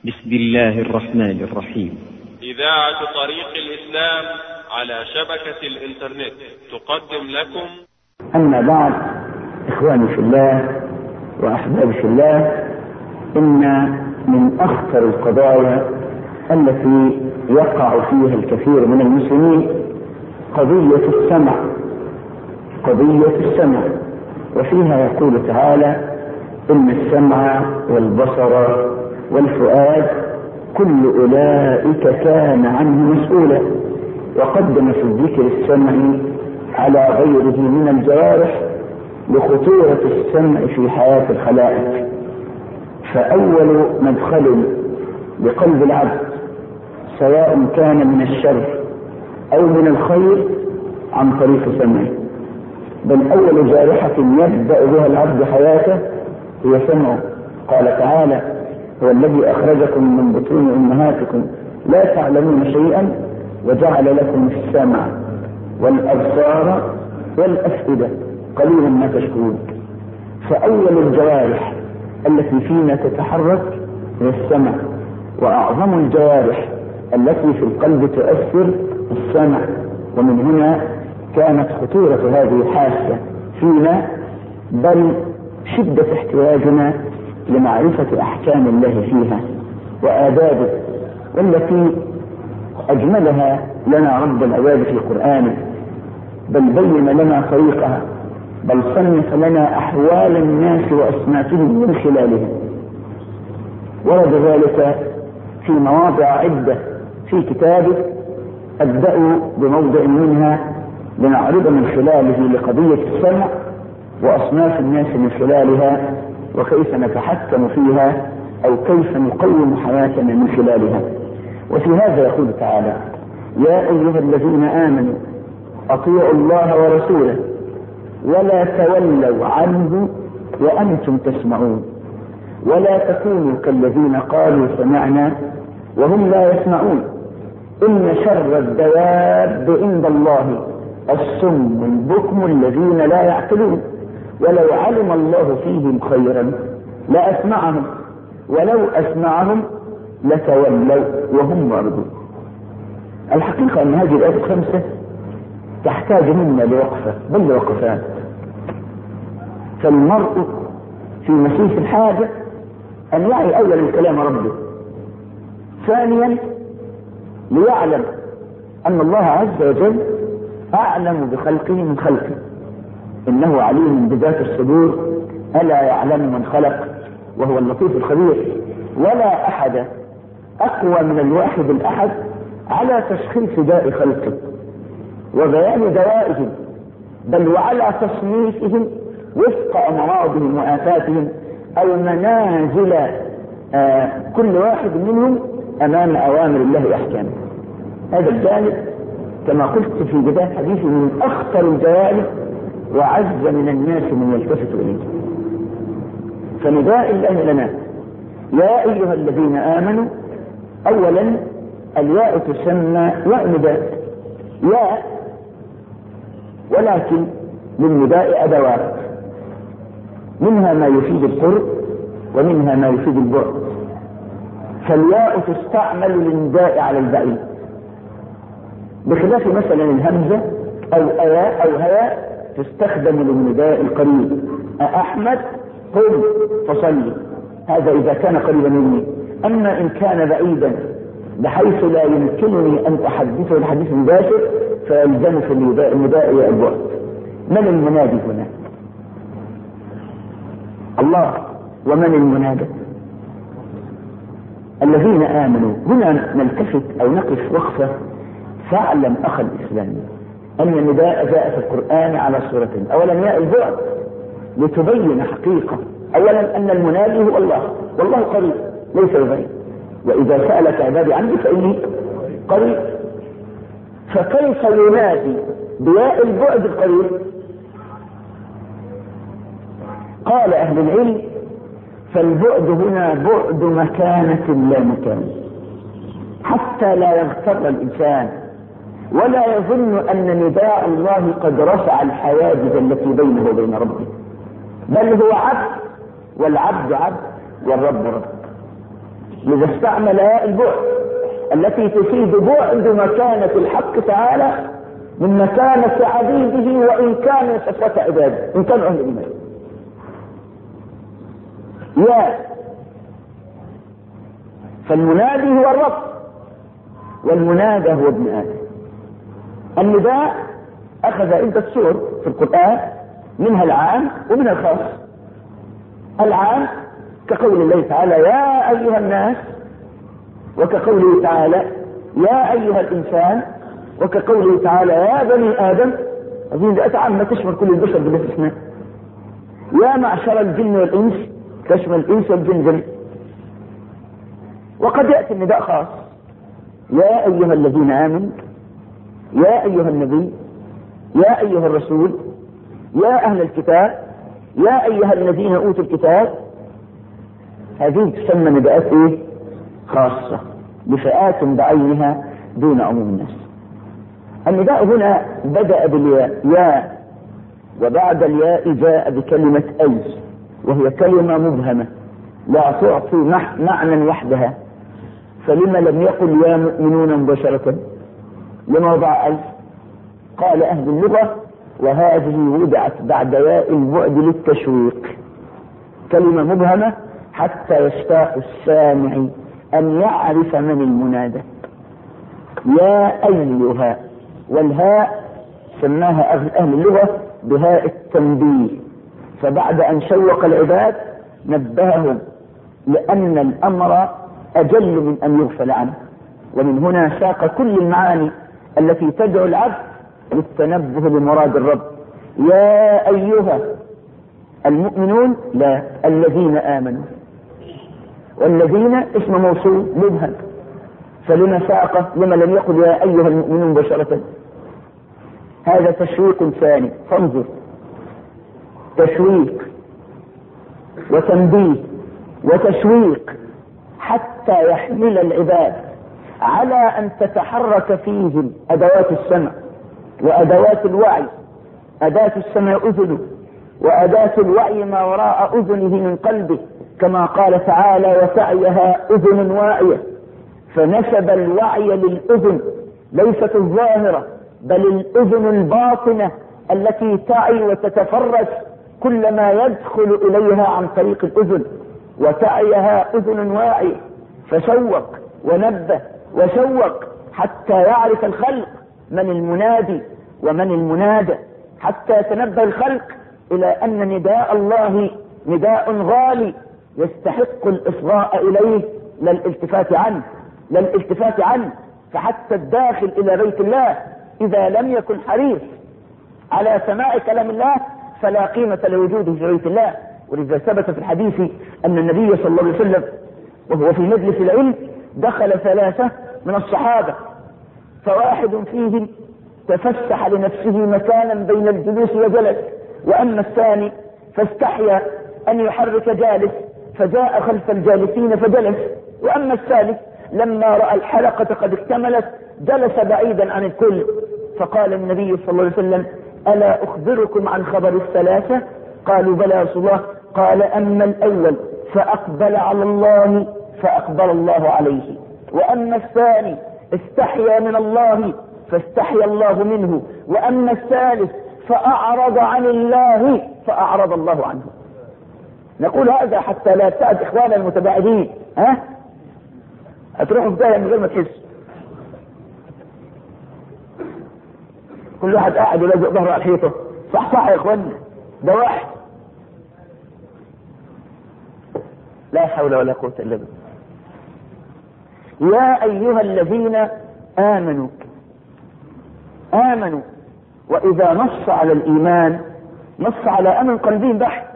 بسم الله الرحمن الرحيم. إذاعة طريق الإسلام على شبكة الإنترنت تقدم لكم. أما بعد، إخواني في الله وأحبابي في الله، إن من أخطر القضايا التي يقع فيها الكثير من المسلمين قضية السمع، وفيها يقول تعالى: إن السمع والبصر والفؤاد كل أولئك كان عنه مسؤولا. وقدم في الذكر السمع على غيره من الجوارح لخطورة السمع في حياة الخلائق. فأول مدخل لقلب العبد سواء كان من الشر أو من الخير عن طريق سمعه، بل أول جارحة يبدأ بها العبد حياته هي سمعه. قال تعالى: هو الذي أخرجكم من بطون أمهاتكم لا تعلمون شيئا وجعل لكم السمع والأبصار والأفئدة قليلا ما تشكرون. فأول الجوارح التي فينا تتحرك هي السمع، وأعظم الجوارح التي في القلب تؤثر السمع. ومن هنا كانت خطورة هذه الحاسة فينا، بل شدة احتياجنا لمعرفة أحكام الله فيها وآدابه، والتي أجملها لنا رب العباد في قرآنه، بل بين لنا طريقها، بل صنف لنا أحوال الناس وأسماتهم من خلالها. ورد ذلك في مواضع عدة في كتابه، أبدأ بموضع منها لنعرض من خلاله لقضية السمع وأصناف الناس من خلالها، وكيف نتحكم فيها أو كيف نقوم حياتنا من خلالها. وفي هذا يقول تعالى: يا أيها الذين آمنوا أطيعوا الله ورسوله ولا تولوا عنه وأنتم تسمعون ولا تكونوا كالذين قالوا سمعنا وهم لا يسمعون إن شر الدواب عند الله الصم البكم الذين لا يعقلون ولو علم الله فيهم خيرا لأسمعهم ولو أسمعهم لتولوا وهم معرضون. الحقيقة أن هذه الآيات الخمسة تحتاج منا لوقفة بل لوقفات. فالمرء في مسيس الحاجة أن يعي أولا الكلام ربه، ثانيا ليعلم أن الله عز وجل أعلم بخلقه من خلقه، إنه عليم بذات الصدور، ألا يعلم من خلق وهو اللطيف الخبير. ولا أحد أقوى من الواحد الأحد على تشخيص داء خلقه وبيان دوائهم، بل وعلى تصنيفهم وفق أمراضهم وآفاتهم أو منازل كل واحد منهم أمام أوامر الله وأحكامه. هذا الجانب كما قلت في بداية حديثي من أخطر الجوانب وعز من الناس من يلتفت إليه. فنداء الله لنا: يا أيها الذين آمنوا. أولا الياء تسمى ياء نداء، ياء، ولكن للنداء أدوات، منها ما يفيد القرب ومنها ما يفيد البعد. فالياء تستعمل للنداء على البعيد، بخلاف مثلا الهمزة أو أياء أو هياء تستخدم للنداء القريب: أحمد قم فصلي، هذا إذا كان قريبا مني. أما إن كان بعيدا بحيث لا يمكنني أن أحدثه الحديث المباشر فيلزم في النداء البعد. من المنادي هنا؟ الله. ومن المنادى؟ الذين آمنوا. هنا نلتفت أو نقف وقفة. فاعلم أخا الإسلام أن النداء جاء في القرآن على صورتين: أولا ياء البعد لتبين حقيقة، أولا أن المنادي هو الله، والله قريب ليس ببعيد، وإذا سألك عبادي عني فإني قريب. فكيف ينادي بياء البعد القريب؟ قال أهل العلم: فالبعد هنا بعد مكانة لا مكان، حتى لا يغتر الإنسان ولا يظن أن نداء الله قد رفع الحواجز التي بينه وبين ربه، بل هو عبد والعبد عبد والرب رب. لذا استعمل البعد التي تفيد بعد مكانة الحق تعالى من مكانة عبيده وإن كانوا صفة عباده، إن كانوا أهل الإيمان. يا فالمنادي هو الرب والمنادى هو ابن آدم. النداء أخذ عدة صور في القرآن، منها العام ومنها الخاص. العام كقول الله تعالى يا أيها الناس، وكقوله تعالى يا أيها الإنسان، وكقوله تعالى يا بني آدم. هذه نداءات عامة تشمل كل البشر بلا استثناء. يا معشر الجن والإنس تشمل الإنس والجن جميعا. وقد يأتي النداء خاص، يا أيها الذين آمنوا، يا أيها النبي، يا أيها الرسول، يا أهل الكتاب، يا أيها الذين أوتوا الكتاب. هذه تسمى نداءات إيه؟ خاصة لفئات بعينها دون عموم الناس. النداء هنا بدأ بالياء يا، وبعد الياء جاء بكلمة أي، وهي كلمة مبهمة لا تعطي معنى وحدها. فلما لم يقل يا مؤمنون مباشرة؟ لما وضع أي؟ قال أهل اللغة وهذه وضعت بعد ياء البعد للتشويق، كلمة مبهمة حتى يشتاق السامع أن يعرف من المنادى. يا أيها، والهاء سماها أهل اللغة بهاء التنبيه، فبعد أن شوق العباد نبههم لأن الأمر أجل من أن يغفل عنه. ومن هنا ساق كل المعاني التي تدعو العبد للتنبه لمراد الرب. يا أيها المؤمنون، لا، الذين آمنوا، والذين اسم موصول مبهم، فلما ساق لما لم يقل يا أيها المؤمنون مباشرة؟ هذا تشويق ثاني. فانظر، تشويق وتنبيه وتشويق حتى يحمل العباد على أن تتحرك فيهم أدوات السمع وأدوات الوعي. أداة السمع أذنه، وأداة الوعي ما وراء أذنه من قلبه، كما قال تعالى وسعيها أذن واعية. فنسب الوعي للأذن، ليست الظاهرة بل الأذن الباطنة التي تعي وتتفرس كل ما يدخل إليها عن طريق الأذن، وتعيها أذن واعية. فشوق ونبه وشوق حتى يعرف الخلق من المنادي ومن المنادى، حتى يتنبه الخلق إلى أن نداء الله نداء غالي يستحق الإصغاء إليه لا الالتفات عنه. فحتى الداخل إلى بيت الله إذا لم يكن حريص على سماع كلام الله فلا قيمة لوجوده في بيت الله. ولذا ثبت في الحديث أن النبي صلى الله عليه وسلم وهو في مجلس العلم دخل 3 من الصحابة، فواحد فيهم تفسح لنفسه مكانا بين الجلوس وجلس، وأما الثاني فاستحيا أن يحرك جالس فجاء خلف الجالسين فجلس، وأما الثالث لما رأى الحلقة قد اكتملت جلس بعيدا عن الكل. فقال النبي صلى الله عليه وسلم ألا أخبركم عن خبر الثلاثة؟ قالوا بلى يا رسول الله. قال أما الأول فأقبل على الله فأقبل الله عليه، وأما الثاني استحيا من الله فاستحيا الله منه، وأما الثالث فأعرض عن الله فأعرض الله عنه. نقول هذا حتى لا يبتعد إخوانا المتباعدين، هتروحوا في داهية من غير ما تحس. كل واحد قاعد ولازق ظهره على الحيطة. صح يا إخوانا، ده واحد. لا حول ولا قوة إلا بالله. يا أيها الذين آمنوا، وإذا نص على الإيمان نص على أمن قلبي بحت.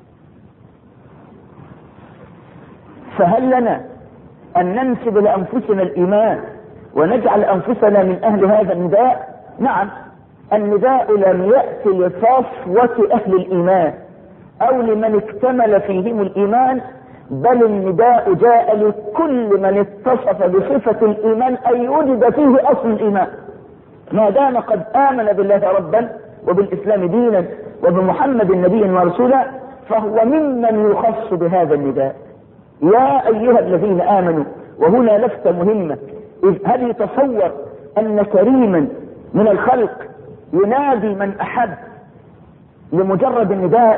فهل لنا أن ننسب لأنفسنا الإيمان ونجعل أنفسنا من أهل هذا النداء؟ نعم، النداء لم يأتي لصفوة أهل الإيمان أو لمن اكتمل فيهم الإيمان، بل النداء جاء لكل من اتصف بصفة الإيمان أي وجد فيه أصل الإيمان، ما دام قد آمن بالله ربا وبالإسلام دينا وبمحمد نبيا ورسولا، فهو ممن يخص بهذا النداء. يا أيها الذين آمنوا، وهنا لفتة مهمة، هل يتصور أن كريما من الخلق ينادي من أحب لمجرد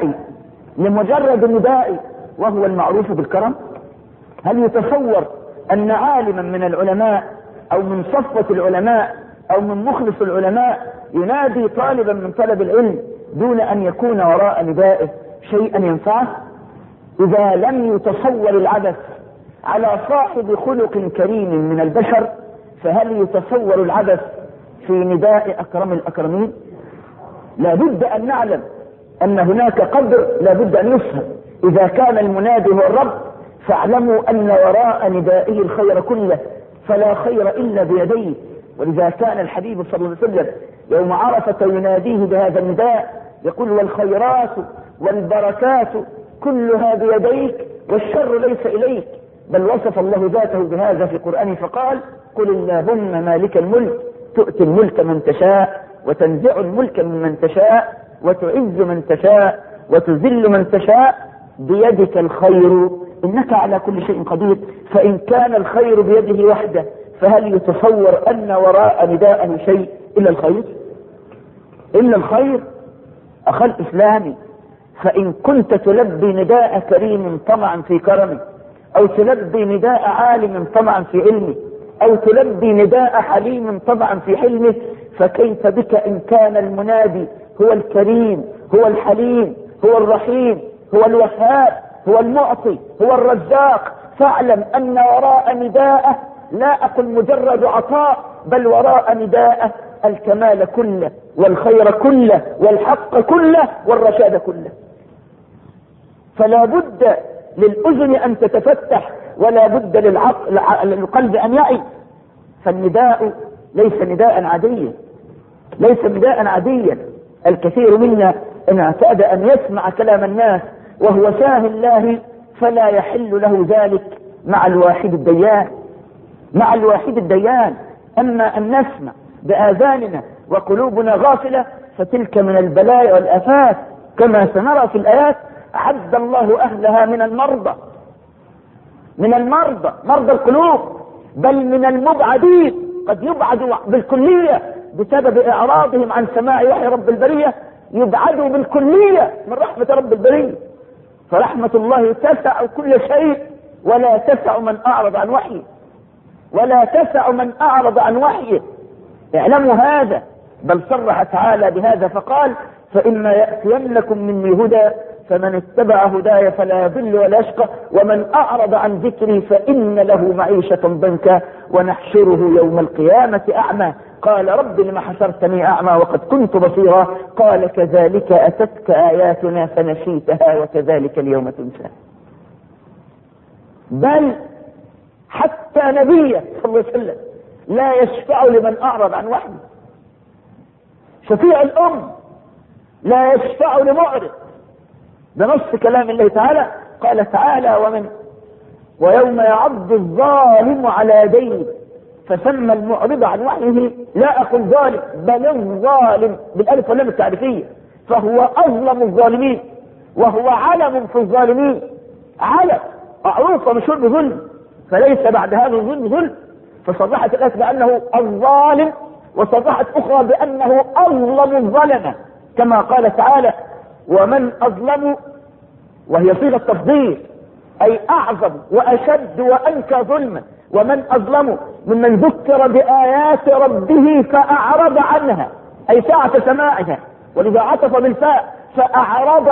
النداء وهو المعروف بالكرم؟ هل يتصور أن عالما من العلماء أو من صفوة العلماء أو من مخلص العلماء ينادي طالبا من طلب العلم دون أن يكون وراء ندائه شيئا ينفعه؟ إذا لم يتصور العبث على صاحب خلق كريم من البشر، فهل يتصور العبث في نداء أكرم الأكرمين؟ لا بد أن نعلم أن هناك قدر لا بد أن يفهم. إذا كان المنادي هو الرب فاعلموا أن وراء ندائه الخير كله، فلا خير إلا بيديه. ولذا كان الحبيب صلى الله عليه وسلم يوم عرفة يناديه بهذا النداء يقول: والخيرات والبركات كلها بيديك والشر ليس إليك. بل وصف الله ذاته بهذا في قرآنه فقال: قل اللهم مالك الملك تؤتي الملك من تشاء وتنزع الملك ممن تشاء وتعز من تشاء وتذل من تشاء بيدك الخير إنك على كل شيء قدير. فإن كان الخير بيده وحده فهل يتصور أن وراء نداءه شيء إلا الخير؟ إلا الخير. أخي الإسلامي، فإن كنت تلبي نداء كريم طمعا في كرمه، أو تلبي نداء عالم طمعا في علمه، أو تلبي نداء حليم طمعا في حلمه، فكيف بك إن كان المنادي هو الكريم، هو الحليم، هو الرحيم، هو الوهاب، هو المعطي، هو الرزاق؟ فاعلم أن وراء نداءه لا أقل مجرد عطاء، بل وراء نداءه الكمال كله والخير كله والحق كله والرشاد كله. فلا بد للأذن أن تتفتح، ولا بد للقلب أن يعي. فالنداء ليس نداء عاديا، ليس نداء عاديا. الكثير منا إن اعتاد أن يسمع كلام الناس وهو ساهل الله فلا يحل له ذلك مع الواحد الديان، مع الواحد الديان. أما أن نسمع بآذاننا وقلوبنا غافلة فتلك من البلايا والآفات، كما سنرى في الآيات. أعد الله أهلها من المرضى، مرضى القلوب، بل من المبعدين. قد يبعدوا بالكلية بسبب إعراضهم عن سماع وحي رب البرية، يبعدوا بالكلية من رحمة رب البرية. فرحمة الله تسع كل شيء ولا تسع من أعرض عن وحيه، ولا تسع من أعرض عن وحيه. اعلموا هذا. بل صرح تعالى بهذا فقال: فإما يأتينكم مني هدى فمن اتبع هداي فلا يضل ولا يشقى ومن أعرض عن ذكري فإن له معيشة ضنكا ونحشره يوم القيامة أعمى. قال: رب لم حشرتني أعمى وقد كنت بصيرا. قال: كذلك أتتك آياتنا فنسيتها وكذلك اليوم تنسى. بل حتى نبيه صلى الله عليه وسلم لا يشفع لمن أعرض عن وحيه. شفيع الأم لا يشفع لمعرض. بنص كلام الله تعالى. قال تعالى: ويوم يعض الظالم على يديه فسمى المعرض عن وحيه لا أقول ظالم بل الظالم بالألف واللام التعريفية، فهو أظلم الظالمين وهو علم في الظالمين، علم معروف ومشهور بظلم، فليس بعد هذا الظلم ظلم. فصرحت الآية بأنه الظالم، وصرحت أخرى بأنه أظلم الظلمة، كما قال تعالى: ومن أظلم، وهي صيغة تفضيل أي أعظم وأشد وأنكى ظلما. ومن أظلم ممن ذكر بآيات ربه فأعرض عنها، أي ساعة سماعها، ولذا عطف بالفاء فأعرض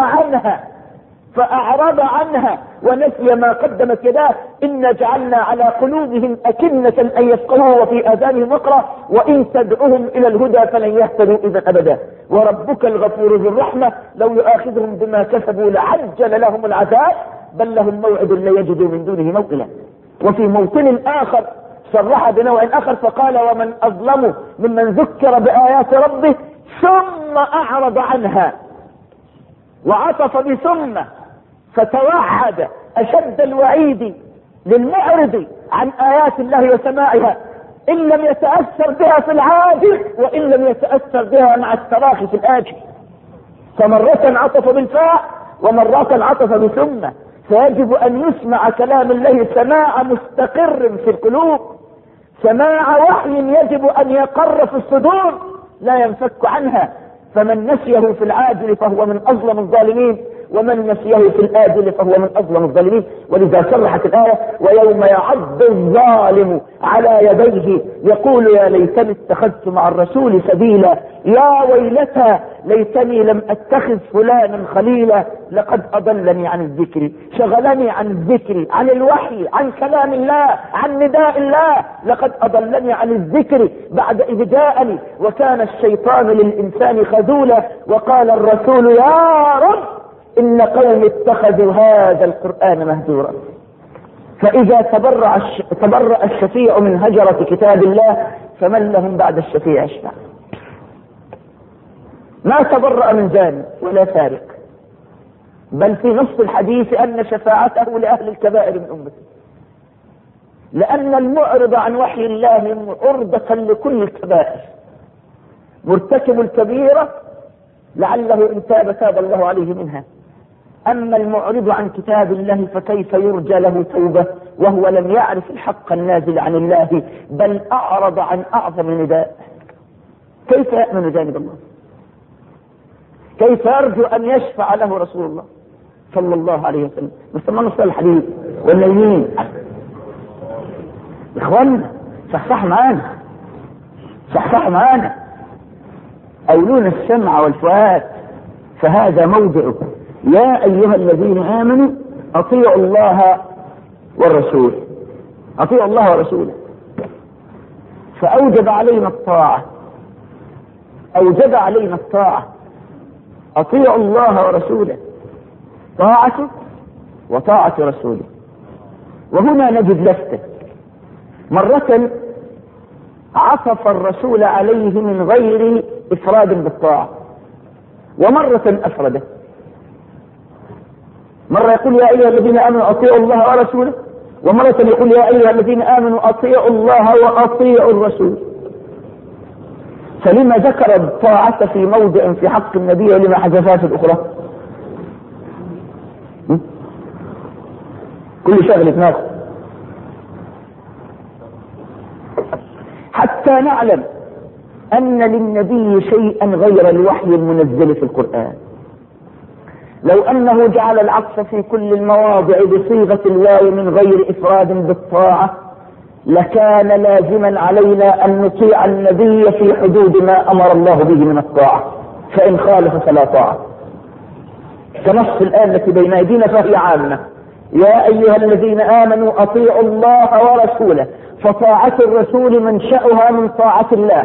عنها ونسي ما قدمت يداه. إن جعلنا على قلوبهم أكنة أن يفقهوا وفي آذانهم وقرا وإن تدعوهم إلى الهدى فلن يهتدوا إذا أبدا. وربك الغفور ذو الرحمة لو يؤاخذهم بما كسبوا لعجل لهم العذاب بل لهم موعد لا يجدوا من دونه موئلا. وفي موطن آخر صرح بنوع آخر فقال: ومن أظلم ممن ذكر بآيات ربه ثم أعرض عنها، وعطف بثم فتوعد أشد الوعيد للمعرض عن آيات الله وسماعها إن لم يتأثر بها في العاجل وإن لم يتأثر بها مع التراخي في الآجل. فمرة عطف بالفاء ومرة عطف بثم فيجب ان يسمع كلام الله سماع مستقر في القلوب، سماع وحي يجب ان يقر في الصدور لا ينفك عنها. فمن نسيه في العاجل فهو من اظلم الظالمين، ومن نسيه في الآجل فهو من أظلم الظالمين. ولذا صرحت الآية: ويوم يعض الظالم على يديه يقول يا ليتني اتخذت مع الرسول سبيلا، يا ويلتى ليتني لم اتخذ فلانا خليلا، لقد اضلني عن الذكر، شغلني عن الذكر، عن الوحي، عن كلام الله، عن نداء الله، لقد اضلني عن الذكر بعد اذ جاءني، وكان الشيطان للانسان خذولا. وقال الرسول يا رب إن قوم اتخذوا هذا القرآن مهجورا. فإذا تبرأ الشفيع من هجرة كتاب الله فمن لهم بعد الشفيع يشفع. ما تبرأ من زاني ولا سارق، بل في نص الحديث أن شفاعته لأهل الكبائر من أمته، لأن المعرض عن وحي الله عرضة لكل الكبائر. مرتكب الكبيرة لعله إن تاب الله عليه منها، أما المعرض عن كتاب الله فكيف يرجى له توبة وهو لم يعرف الحق النازل عن الله، بل أعرض عن أعظم نداء. كيف يأمن جانب الله؟ كيف يرجو أن يشفع له رسول الله صلى الله عليه وسلم؟ مستمع نص الحديث والنايمين. إخواننا صحصح معانا أولون السمع والفؤاد، فهذا موضعه. يا أيها الذين آمنوا أطيعوا الله والرسول، أطيعوا الله ورسوله. فأوجب علينا الطاعة، أوجب علينا الطاعة. أطيعوا الله ورسوله، طاعته وطاعة رسوله. وهنا نجد لفتة، مرة عطف الرسول عليه من غير إفراد بالطاعة، ومرة أفرده. مرة يقول يا أيها الذين آمنوا أطيعوا الله ورسوله، ومرة يقول يا أيها الذين آمنوا أطيعوا الله وأطيعوا الرسول. فلما ذكر الطاعة في موضع في حق النبي ولما حذفها في الأخرى؟ كل شغل دماغه. حتى نعلم أن للنبي شيئا غير الوحي المنزل في القرآن. لو أنه جعل العطف في كل المواضع بصيغة الواو من غير إفراد بالطاعة لكان لازما علينا أن نطيع النبي في حدود ما أمر الله به من الطاعة، فإن خالف فلا طاعة. كنص الآية التي بين أيدينا فهي عامة: يا أيها الذين آمنوا أطيعوا الله ورسوله. فطاعة الرسول منشأها من طاعة الله،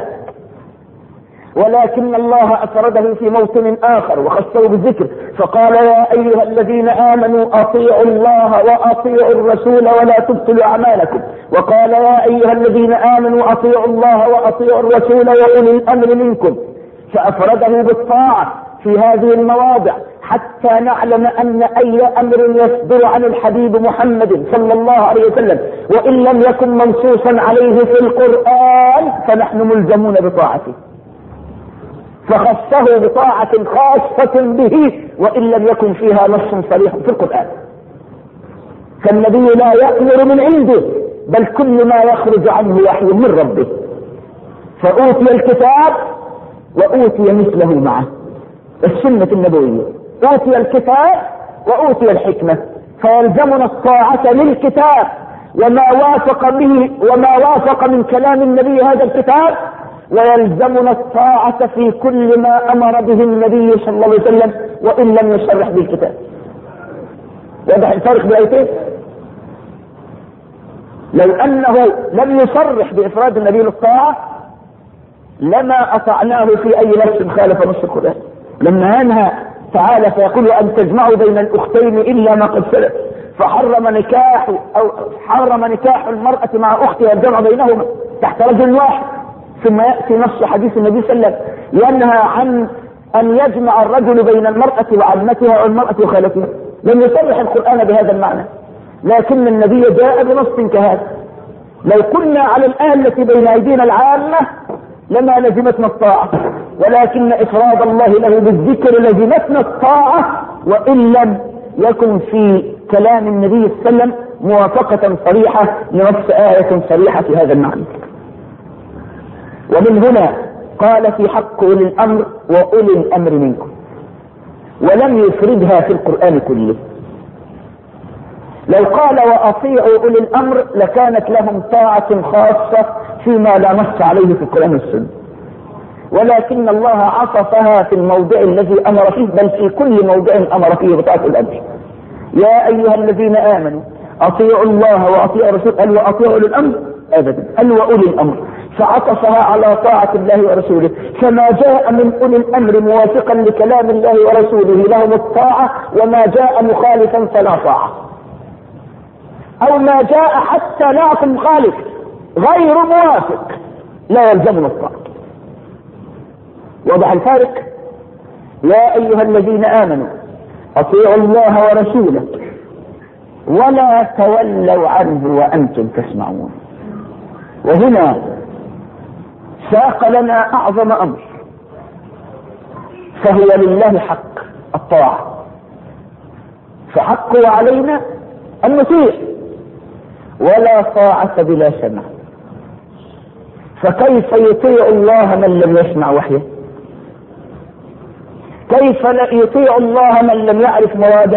ولكن الله أفرده في موطن آخر وخصه بالذكر، فقال يا أيها الذين آمنوا أطيعوا الله وأطيعوا الرسول ولا تبطلوا أعمالكم. وقال يا أيها الذين آمنوا أطيعوا الله وأطيعوا الرسول وأولي الأمر منكم، فأفرده بالطاعة في هذه المواضع حتى نعلم أن أي أمر يصدر عن الحبيب محمد صلى الله عليه وسلم وإن لم يكن منصوصا عليه في القرآن فنحن ملزمون بطاعته، فخصه بطاعة خاصة به وإن لم يكن فيها نص صريح في القرآن. فالنبي لا يأمر من عنده، بل كل ما يخرج عنه وحي من ربه. فأوتي الكتاب وأوتي مثله معه، السنة النبوية. أوتي الكتاب وأوتي الحكمة، فيلزمنا الطاعة للكتاب وما وافق به وما وافق من كلام النبي هذا الكتاب، ويلزمنا الطاعة في كل ما أمر به النبي صلى الله عليه وسلم وإن لم يصرح بالكتاب. واضح الفرق بأيتين؟ لو أنه لم يصرح بإفراد النبي للطاعة لما أطعناه في أي نفس خالف نص القرآن. لما ينهى تعالى فيقول أن تجمعوا بين الأختين إلا ما قد سلف، فحرم نكاح المرأة مع أختها الجمع بينهما تحت رجل واحد، ثم يأتي نص حديث النبي صلى الله عليه وسلم ينهى عن أن يجمع الرجل بين المرأة وعمتها والمرأة وخالتها. لم يصرح القرآن بهذا المعنى، لكن النبي جاء بنص كهذا. لو كنا على الآية التي بين أيدينا العامة لما لزمتنا الطاعة، ولكن إفراد الله له بالذكر لزمتنا الطاعة وإن لم يكن في كلام النبي صلى الله عليه وسلم موافقة صريحة لنص آية صريحة في هذا المعنى. ومن هنا قال في حق أولي الأمر وأولي الأمر منكم، ولم يفردها في القرآن كله. لو قال وأطيعوا أولي الأمر لكانت لهم طاعة خاصة فيما لا نص عليه في القرآن والسنة، ولكن الله عطفها في الموضع الذي أمر فيه، بل في كل موضع أمر فيه بطاعة الأمر. يا أيها الذين آمنوا أطيعوا الله وأطيعوا الرسول. قال وأطيعوا أولي الأمر؟ أبدا، قال وأولي الأمر، فعطفها على طاعة الله ورسوله. فما جاء من أولي الأمر موافقا لكلام الله ورسوله لهم الطاعة، وما جاء مخالفا فلا طاعة، أو ما جاء حتى لا مخالف غير موافق لا يلزمنا الطاعة. وضع الفارق. يا أيها الذين آمنوا أطيعوا الله ورسوله ولا تولوا عنه وأنتم تسمعون. وهنا ساق لنا أعظم أمر، فهو لله حق الطاعة، فحقه علينا أن نطيع، ولا طاعة بلا سمع. فكيف يطيع الله من لم يسمع وحيه؟ كيف يطيع الله من لم يعرف مراده؟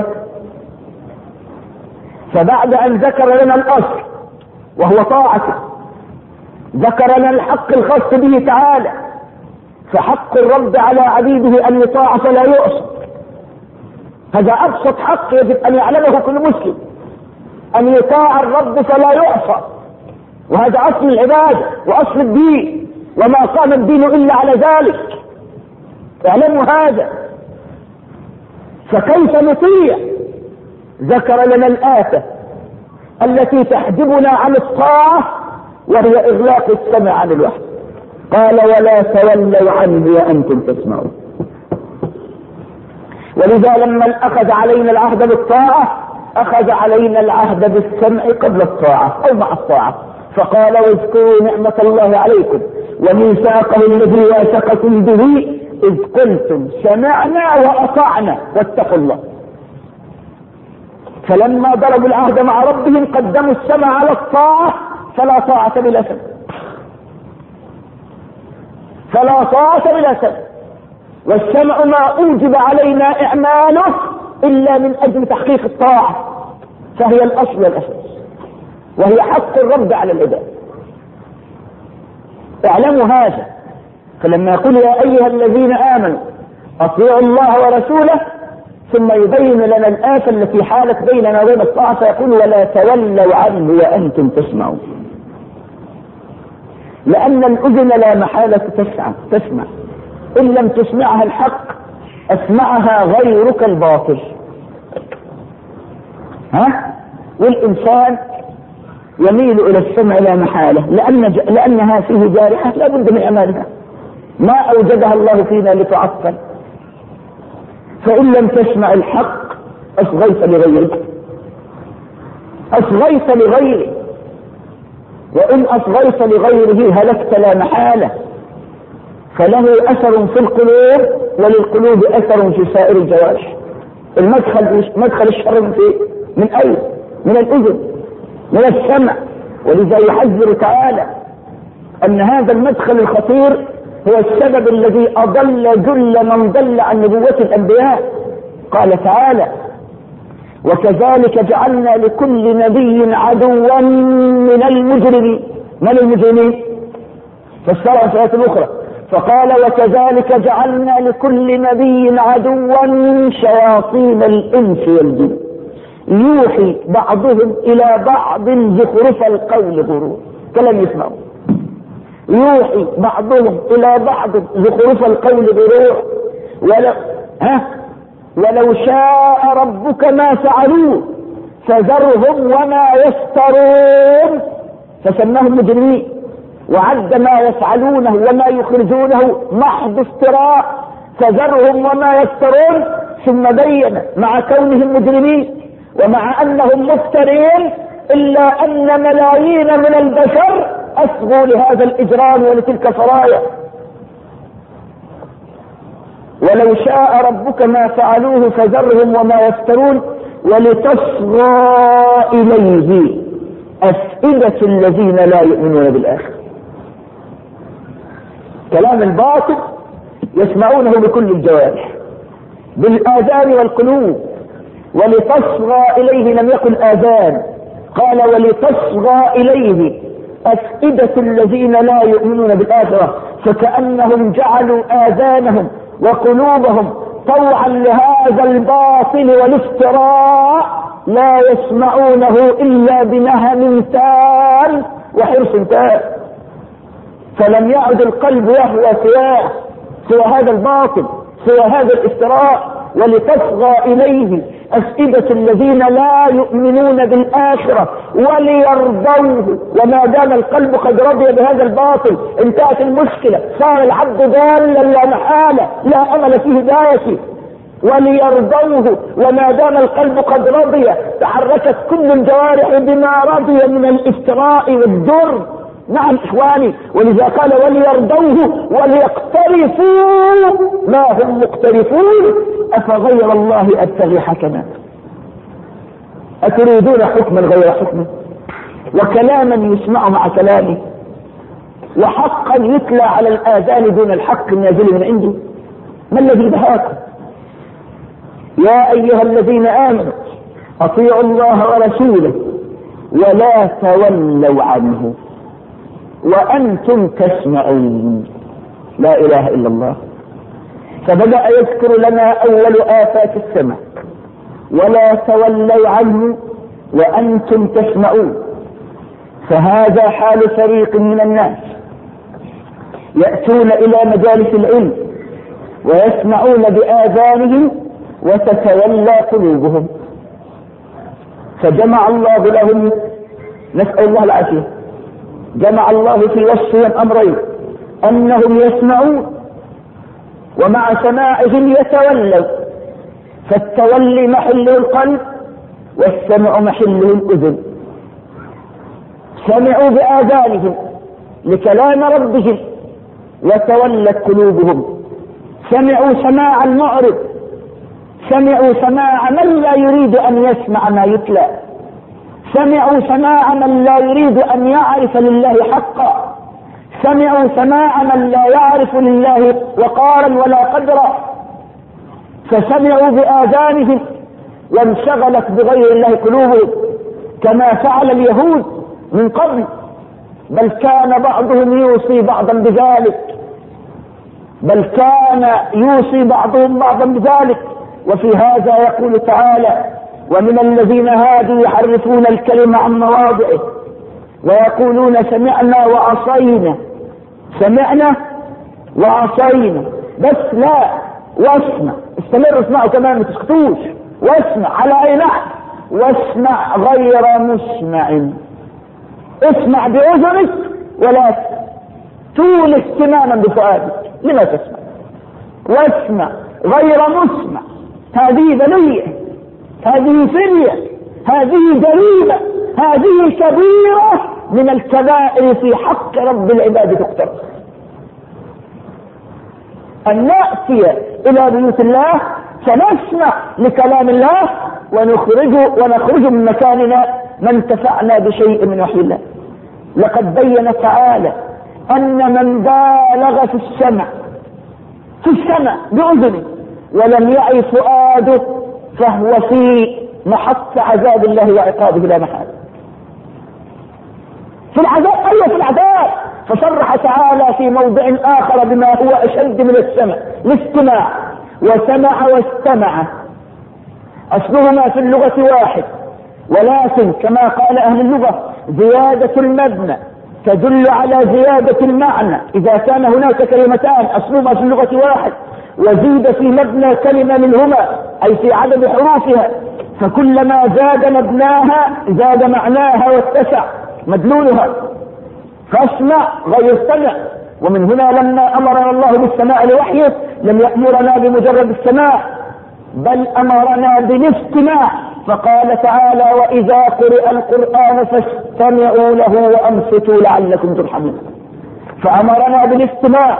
فبعد أن ذكر لنا الأصل وهو طاعته، ذكر لنا الحق الخاص به تعالى، فحق الرب على عبيده أن يطاع فلا يعصى. هذا أبسط حق يجب أن يعلمه كل مسلم، أن يطاع الرب فلا يعصى، وهذا أصل العبادة وأصل الدين، وما قام الدين إلا على ذلك. اعلموا هذا. فكيف نطيع؟ ذكر لنا الآية التي تحجبنا عن الطاعة، وهي إغلاق السمع عن الوحي. قال ولا تولوا عنه وأنتم تسمعون. ولذا لما أخذ علينا العهد بالطاعة أخذ علينا العهد بالسمع قبل الطاعة أو مع الطاعة، فقال واذكروا نعمة الله عليكم وميثاقه الذي واثقكم به إذ قلتم سمعنا وأطعنا واتقوا الله. فلما ضربوا العهد مع ربهم قدموا السمع على الطاعة، فلا طاعة بلا سمع، فلا طاعة بلا سمع. والسمع ما أوجب علينا إعماله إلا من أجل تحقيق الطاعة، فهي الأصل والأساس، وهي حق الرب على العباد. اعلموا هذا. فلما يقول يا أيها الذين آمنوا أطيعوا الله ورسوله، ثم يبين لنا الآية التي حالت بيننا وبين الطاعة، فيقول ولا تولوا عنه وأنتم تسمعون. لأن الأذن لا محالة تسمع، إن لم تسمعها الحق أسمعها غيرك الباطل. والإنسان يميل إلى السمع لا محالة، لأنها فيه جارحة لا بد من أمالها، ما أوجدها الله فينا لتعطل. فإن لم تسمع الحق أصغيت لغيرك، أصغيت لغيرك، وإن أصغيت لغيره هلكت لا محالة. فله أثر في القلوب، وللقلوب أثر في سائر الجوارح. مدخل الشر من أين؟ من الأذن، من السمع. ولذا يحذر تعالى أن هذا المدخل الخطير هو السبب الذي أضل جل من ضل عن نبوة الأنبياء. قال تعالى وكذلك جعلنا لكل نبي عدوا من المجرمين. من المجرمين؟ فسرها في آية أخرى فقال وكذلك جعلنا لكل نبي عدوا شياطين الإنس والجن يوحي بعضهم إلى بعض زخرف القول غرور. كلام يسمعوا، يوحي بعضهم إلى بعض زخرف القول غرور. ولو شاء ربك ما فعلوه فذرهم وما يفترون. فسماهم مجرمين، وعد ما يفعلونه وما يخرجونه محض افتراء، فذرهم وما يفترون. ثم بين مع كونهم مجرمين ومع أنهم مفترين إلا أن ملايين من البشر أصغوا لهذا الإجرام ولتلك الفرايا. ولو شاء ربك ما فعلوه فذرهم وما يفترون ولتصغى إليه أفئدة الذين لا يؤمنون بالآخرة. كلام الباطل يسمعونه بكل الجوارح بالآذان والقلوب. ولتصغى إليه لم يكن آذان، قال ولتصغى إليه أفئدة الذين لا يؤمنون بالآخرة، فكأنهم جعلوا آذانهم وقلوبهم طوعا لهذا الباطل والافتراء لا يسمعونه إلا بنهم تام وحرص تام، فلم يعد القلب يهوى سوى هذا الباطل، سوى هذا الافتراء. ولتصغى إليه أفئدة الذين لا يؤمنون بالآخرة وليرضوه، وما دام القلب قد رضي بهذا الباطل انتهت المشكلة، صار العبد ضالا لا محالة لا أمل في هدايته. وليرضوه، وما دام القلب قد رضي تحركت كل الجوارح بما رضي من الافتراء والضر. نعم إخواني، ولذا قال وليرضوه وليقترفوا ما هم مقترفون أفغير الله أبتغي حكما. أتريدون حكما غير حكمه، وكلاما يسمع مع كلامه، وحقا يتلى على الآذان دون الحق النازل من عنده؟ ما الذي بهاكم؟ يا أيها الذين آمنوا أطيعوا الله ورسوله ولا تولوا عنه وأنتم تسمعون. لا إله إلا الله. فبدأ يذكر لنا أول آفات السمع، ولا تولوا عنه وأنتم تسمعون. فهذا حال فريق من الناس يأتون إلى مجالس العلم ويسمعون بآذانهم وتتولى قلوبهم. فجمع الله لهم، نسأل الله العافية، جمع الله في وصفهم أمرين: أنهم يسمعون ومع سماعهم يتولوا، فالتولي محله القلب والسمع محله الأذن. سمعوا بآذانهم لكلام ربهم وتولت قلوبهم. سمعوا سماع المعرض، سمعوا سماع من لا يريد أن يسمع ما يتلى، سمعوا سماع من لا يريد أن يعرف لله حقا، سمعوا سماع من لا يعرف لله وقارا ولا قدرا. فسمعوا بآذانهم وانشغلت بغير الله قلوبهم كما فعل اليهود من قبل، بل كان بعضهم يوصي بعضا بذلك، بعضا بذلك. وفي هذا يقول تعالى: ومن الذين هادوا يحرفون الكلمة عن مواضعه ويقولون سمعنا وعصينا. سمعنا وعصينا بس لا، واسمع، استمر اسمعوا كمان ما تسكتوش، واسمع على اي نحو، واسمع غير مسمع. اسمع بأذنك ولا طول اهتماما بفؤادك، لما تسمع؟ واسمع غير مسمع. هذه بلية، هذه فرية، هذه جريمة، هذه كبيرة من الكبائر في حق رب العباد تقترف. أن نأتي إلى بيوت الله فنسمع لكلام الله ونخرج من مكاننا ما انتفعنا بشيء من وحي الله. لقد بين تعالى أن من بالغ في السمع بأذنه ولم يعي فؤاده فهو في محط عذاب الله وعقابه لا محالة. في العذاب، أيوة في العذاب. فصرح تعالى في موضع آخر بما هو أشد من السمع، الاستماع. وسمع واستمع أصلهما في اللغة واحد، ولكن كما قال أهل اللغة زيادة المبنى تدل على زيادة المعنى. إذا كان هناك كلمتان أصلهما في اللغة واحد وزيد في مبنى كلمة منهما أي في عدد حروفها، فكلما زاد مبناها زاد معناها واتسع مدلولها. فاسمع غير سمع. ومن هنا لما أمرنا الله بالسماع لوحيه لم يأمرنا بمجرد السماع، بل أمرنا بالاستماع. فقال تعالى: وإذا قرئ القرآن فاستمعوا له وأنصتوا لعلكم ترحمون. فأمرنا بالاستماع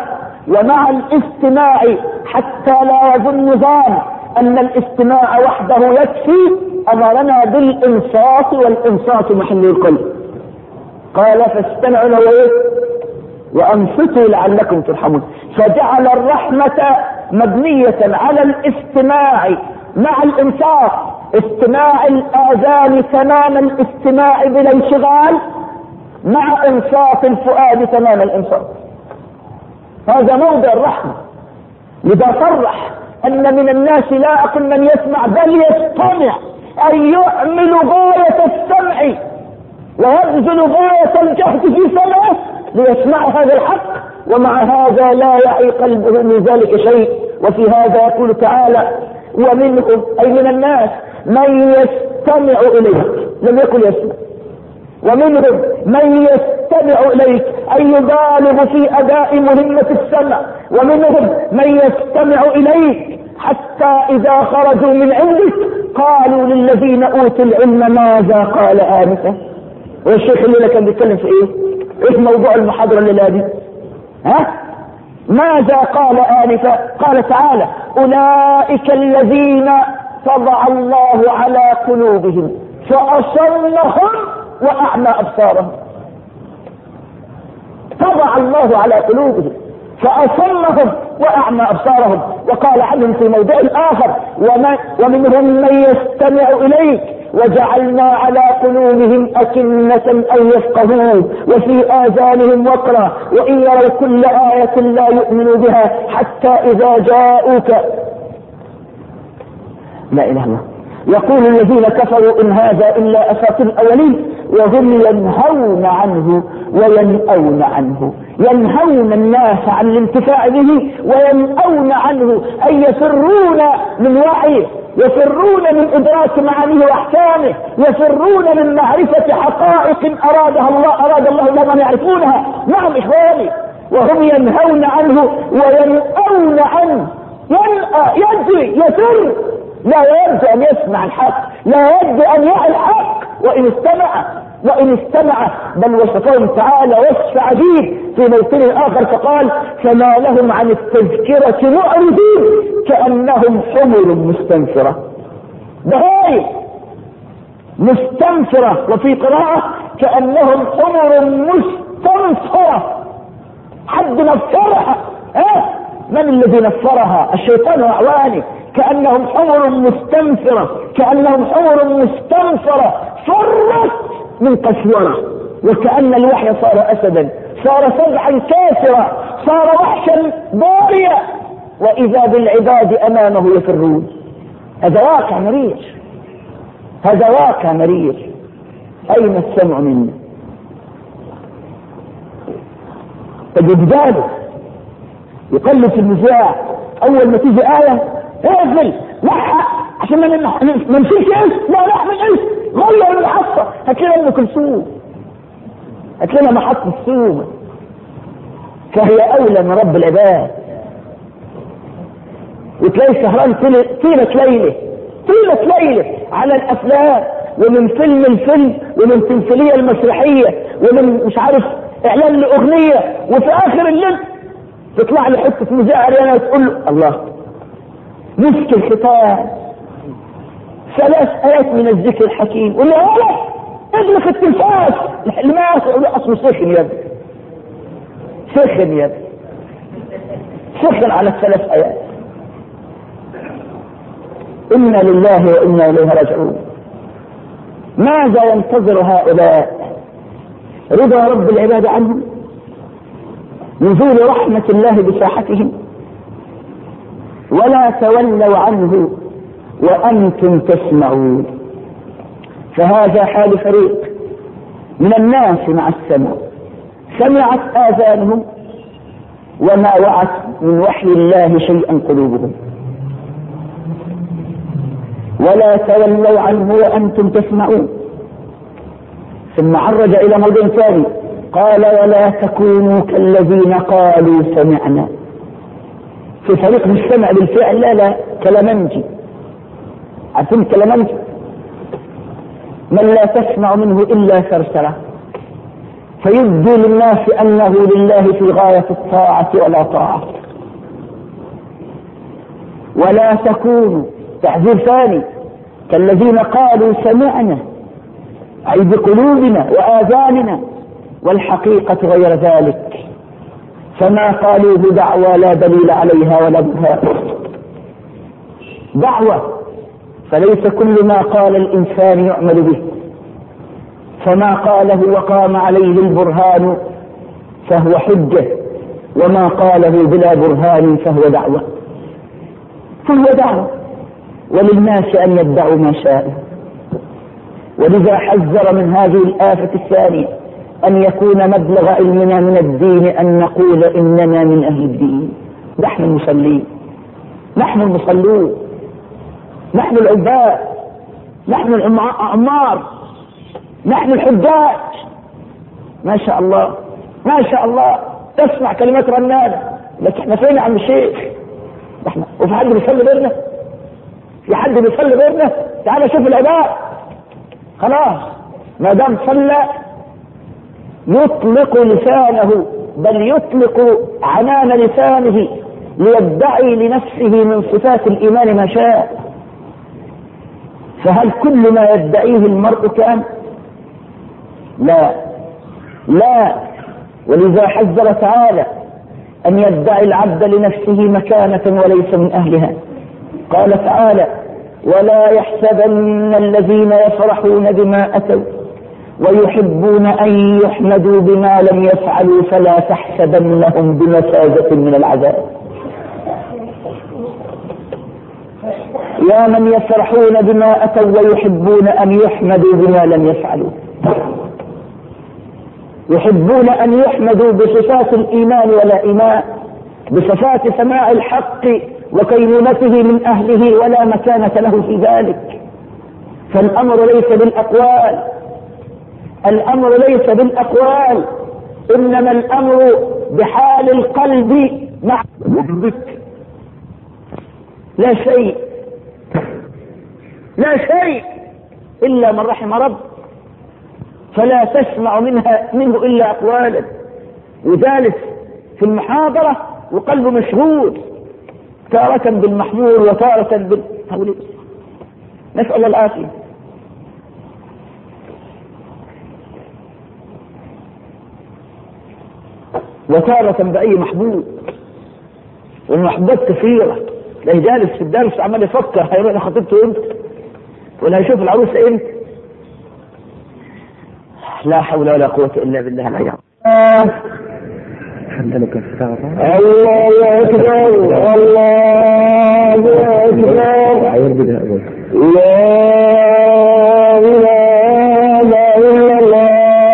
ومع الاستماع حتى لا يظن ظان ان الاستماع وحده يكفي، امرنا بالانصات، والانصات محل القلب. قال فاستمعوا له وانصتوا لعلكم ترحمون. فجعل الرحمة مبنية على الاستماع مع الانصات، استماع الاذان تمام الاستماع بلا انشغال مع انصات الفؤاد تمام الانصات. هذا موضع الرحمة. لذا صرح ان من الناس لا اقل من يسمع بل يستمع، اي يعمل غاية السمع ويبذل غاية الجهد في سمعه ليسمع هذا الحق، ومع هذا لا يعي قلبه من ذلك شيء. وفي هذا يقول تعالى ومنهم اي من الناس من يستمع اليك، لم يقل يسمع. ومنهم من يستمع اليك اي يبالغ في اداء مهمة السمع. ومنهم من يستمع اليك حتى اذا خرجوا من عندك قالوا للذين اوتوا العلم ماذا قال آنفا. والشيخ الليلة كان بيتكلم في ايش موضوع المحاضرة الليلة دي؟ ماذا قال آنفا؟ قال تعالى اولئك الذين طبع الله على قلوبهم فأصمهم وأعمى أبصارهم. طبع الله على قلوبهم فأصمهم وأعمى أبصارهم. وقال عنهم في موضع آخر ومنهم من يستمع إليك وجعلنا على قلوبهم أكنة أن يفقهوه وفي آذانهم وقرا وإن يروا كل آية لا يؤمنوا بها حتى إذا جاءوك. لا إله إلا الله. يقول الذين كفروا إن هذا إلا أساطير الأولين وهم ينهون عنه وينأون عنه. ينهون الناس عن الانتفاع به وينأون عنه، أي يفرون من وعيه، يفرون من إدراك معانيه وأحكامه، يفرون من معرفة حقائق أراد الله لهم أن يعرفونها. نعم إخواني، وهم ينهون عنه وينأون عنه. يجري يفر، لا يرجو أن يسمع الحق، لا يرجو أن يعي الحق وإن استمع بل وصفهم تعالى وصف عجيب في موطن آخر فقال فما لهم عن التذكرة معرضين كأنهم حمر مستنفرة. بهاي مستنفرة، وفي قراءة كأنهم حمر مستنفرة. حد نفرها؟ من الذي نفرها؟ الشيطان وأعوانه. كأنهم حمر مستنفرة، كأنهم حمر مستنفرة فرت من قسورة. وكأن الوحي صار أسدا، صار سبعا كاسرا، صار وحشا ضاريا، وإذا بالعباد أمامه يفرون. هذا واقع مرير، هذا واقع مرير. أين السمع منا؟ فجداله يقلب في النزاع. أول ما تيجي آية اقفل لحق عشان ما نمشيش لا نحمل غير المحطة. هتلاقي ام كلثوم، هتلاقي محطة السومة، فهي اولى من رب العباد. وتلاقي سهران طيلة ليلة على الافلام، ومن فيلم الفيلم، ومن تمثيلية المسرحية، ومن مش عارف اعلان لاغنية، وفي اخر الليل تطلع له حتة مذاعر يعني تقول له الله مسك الختام 3 آيات من الذكر الحكيم. واللي هو اغلق التلفاز الماس يقول له اصله سخن يا ابني، سخن يا ابني، سخن على 3 آيات. إنا لله وإنا إليه راجعون. ماذا ينتظر هؤلاء؟ رضا رب العباد عنهم، نزول رحمة الله بساحتهم، ولا تولوا عنه وأنتم تسمعون. فهذا حال فريق من الناس مع السمع، سمعت آذانهم وما وعت من وحي الله شيئا قلوبهم. ولا تولوا عنه وأنتم تسمعون. ثم عرج إلى موضوع ثاني قال ولا تكونوا كالذين قالوا سمعنا. في فريق مش سمع بالفعل، لا كلامنجي. عارفين كلامنجي؟ من لا تسمع منه إلا ثرثرة. فيبدي للناس أنه لله في غاية الطاعة ولا طاعة. ولا تكونوا، تحذير ثاني، كالذين قالوا سمعنا أي بقلوبنا وآذاننا والحقيقة غير ذلك، فما قالوه دعوى لا دليل عليها ولا برهان. دعوة، فليس كل ما قال الإنسان يعمل به، فما قاله وقام عليه البرهان فهو حجة، وما قاله بلا برهان فهو دعوة. وللناس أن يدعوا ما شاءوا. ولذا حذر من هذه الآفة الثانية أن يكون مبلغ علمنا من الدين أن نقول إننا من أهل الدين. نحن المصلين، نحن المصلون، نحن العباد، نحن العمار، نحن الحجاج. ما شاء الله ما شاء الله، تسمع كلمات رنانة، لكن احنا فين يا عم الشيخ؟ وفي حد بيصلي غيرنا؟ في حد بيصلي غيرنا؟ تعال شوف العباد. خلاص ما دام صلى يطلق لسانه، بل يطلق عنان لسانه ليدعي لنفسه من صفات الإيمان ما شاء. فهل كل ما يدعيه المرء كان؟ لا. ولذا حذر تعالى أن يدعي العبد لنفسه مكانة وليس من أهلها. قال تعالى: ولا يحسبن الذين يفرحون بما أتوا ويحبون أن يحمدوا بما لم يفعلوا فلا تحسبنهم بمفازة من العذاب. يا من يفرحون بما أتوا ويحبون أن يحمدوا بما لم يفعلوا، يحبون أن يحمدوا بصفات الإيمان ولا إيمان، بصفات سماع الحق وكينونته من أهله ولا مكانة له في ذلك. فالأمر ليس بالأقوال، الأمر ليس بالأقوال، إنما الأمر بحال القلب مع الذكر. لا شيء إلا من رحم رب، فلا تسمع منه إلا أقوالا، وجالس في المحاضرة وقلبه مشغول تارة بالمحمول وتارة بالتوليد، نسأل الله العافية. وتارة بأي محبوب، والمحبوبات كثيرة، لا جالس في الدرس عمال يفكر هيروح لخطيبته امتى ولا هيشوف العروسة امتى. لا حول ولا قوة إلا بالله العلي العظيم. الله أكبر، الله أكبر، لا إله إلا الله.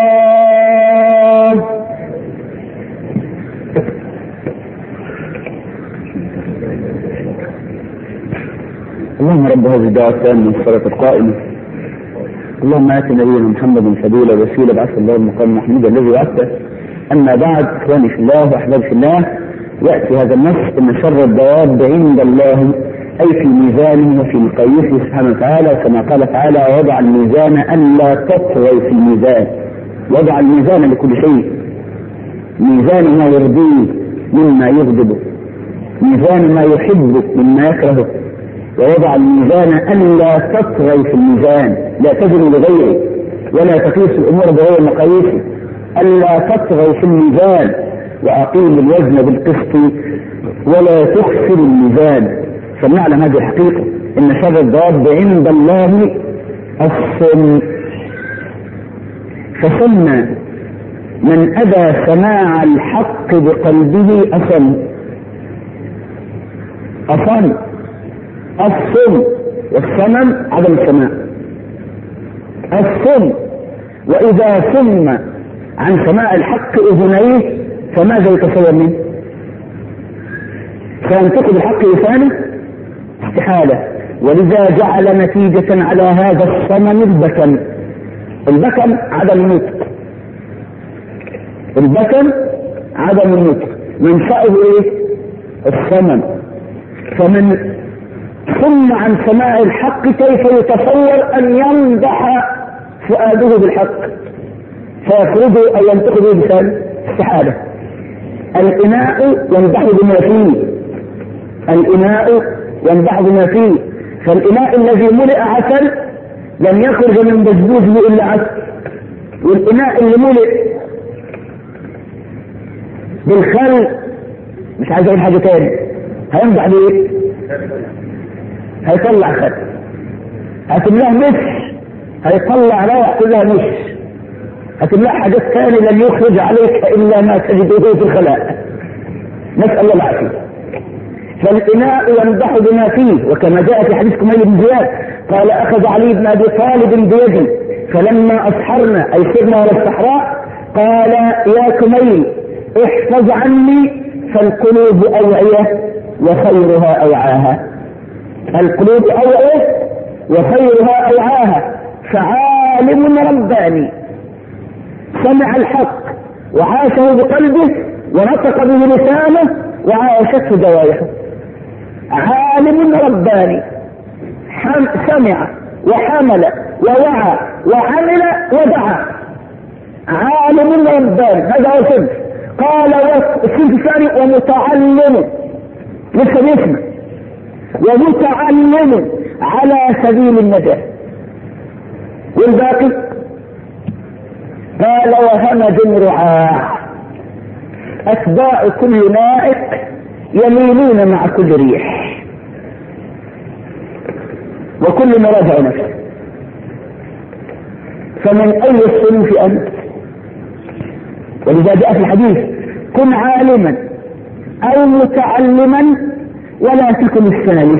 اللهم رب هذه الدعوة التامة والصلاة القائمة، اللهم آت نبينا محمد سبيلا وسيلة بعث الله المقام محمود الذي وعدته. أما بعد، إخواني في الله وأحبابي في الله، يأتي هذا النص إن شر الدواب عند الله أي في ميزانه وفي مقاييسه سبحانه وتعالى، كما قال تعالى: وضع الميزان ألا تطغوا في الميزان. وضع الميزان لكل شيء، ميزان ما يرضيه مما يغضبه، ميزان ما يحبه مما يكرهه. ووضع الميزان ألا تطغوا في الميزان، لا تزنوا لغيره ولا تقيسوا الأمور بغير مقاييسه، ألا تطغوا في الميزان وأقيموا الوزن بالقسط ولا تخسروا الميزان. فلنعلم هذه الحقيقة، إن شر الدواب عند الله الصم. فسمى من أبى سماع الحق بقلبه أصم. الصم والصمم عدم السماع. الصم، وإذا سم عن سماع الحق أذنيه فماذا يتصور منه؟ سينتقد الحق لسانه؟ استحالة. ولذا جعل نتيجة على هذا الصمم البكم. البكم عدم النطق، البكم عدم النطق، منشأه ايه؟ الصمم. فمن صم عن سماع الحق كيف يتصور أن ينضح فؤاده بالحق؟ فيخرج أو ينتقل بسبب السحابة. الإناء ينبح بما فيه، الإناء ينبح بما فيه. فالإناء الذي ملئ عسل لم يخرج من بزبوزه إلا عسل، والإناء اللي ملئ بالخل مش عايز اقول حاجه تاني هينبح بايه؟ هيطلع خل. هتملاه مش هيطلع روح كلها مش. هتملاه حاجات تاني لن يخرج عليك الا ما تجده في الخلاء. نسال الله العافيه. فالإناء ينبح بما فيه، وكما جاء في حديث كميل بن زياد قال اخذ علي بن ابي طالب بيدي فلما اصحرنا اي سرنا على الصحراء قال يا كميل احفظ عني فالقلوب أوعية وخيرها أوعاها. القلوب أوعية وخيرها أوعاها. فعالم رباني سمع الحق وعاشه بقلبه ونطق به لسانه وعاشته جوارحه. عالم رباني سمع وحمل ووعى وعمل ودعا. عالم رباني هذا هو صدق. قال الصنف الثاني ومتعلم لسه بيسمع ومتعلم على سبيل النجاة. والباقي قال وهمج رعاع أتباع كل نائق يميلون مع كل ريح وكل مراجع نفسه. فمن أي الصنف أنت؟ ولذا جاء في الحديث كن عالما او متعلما ولا تكن الثالث.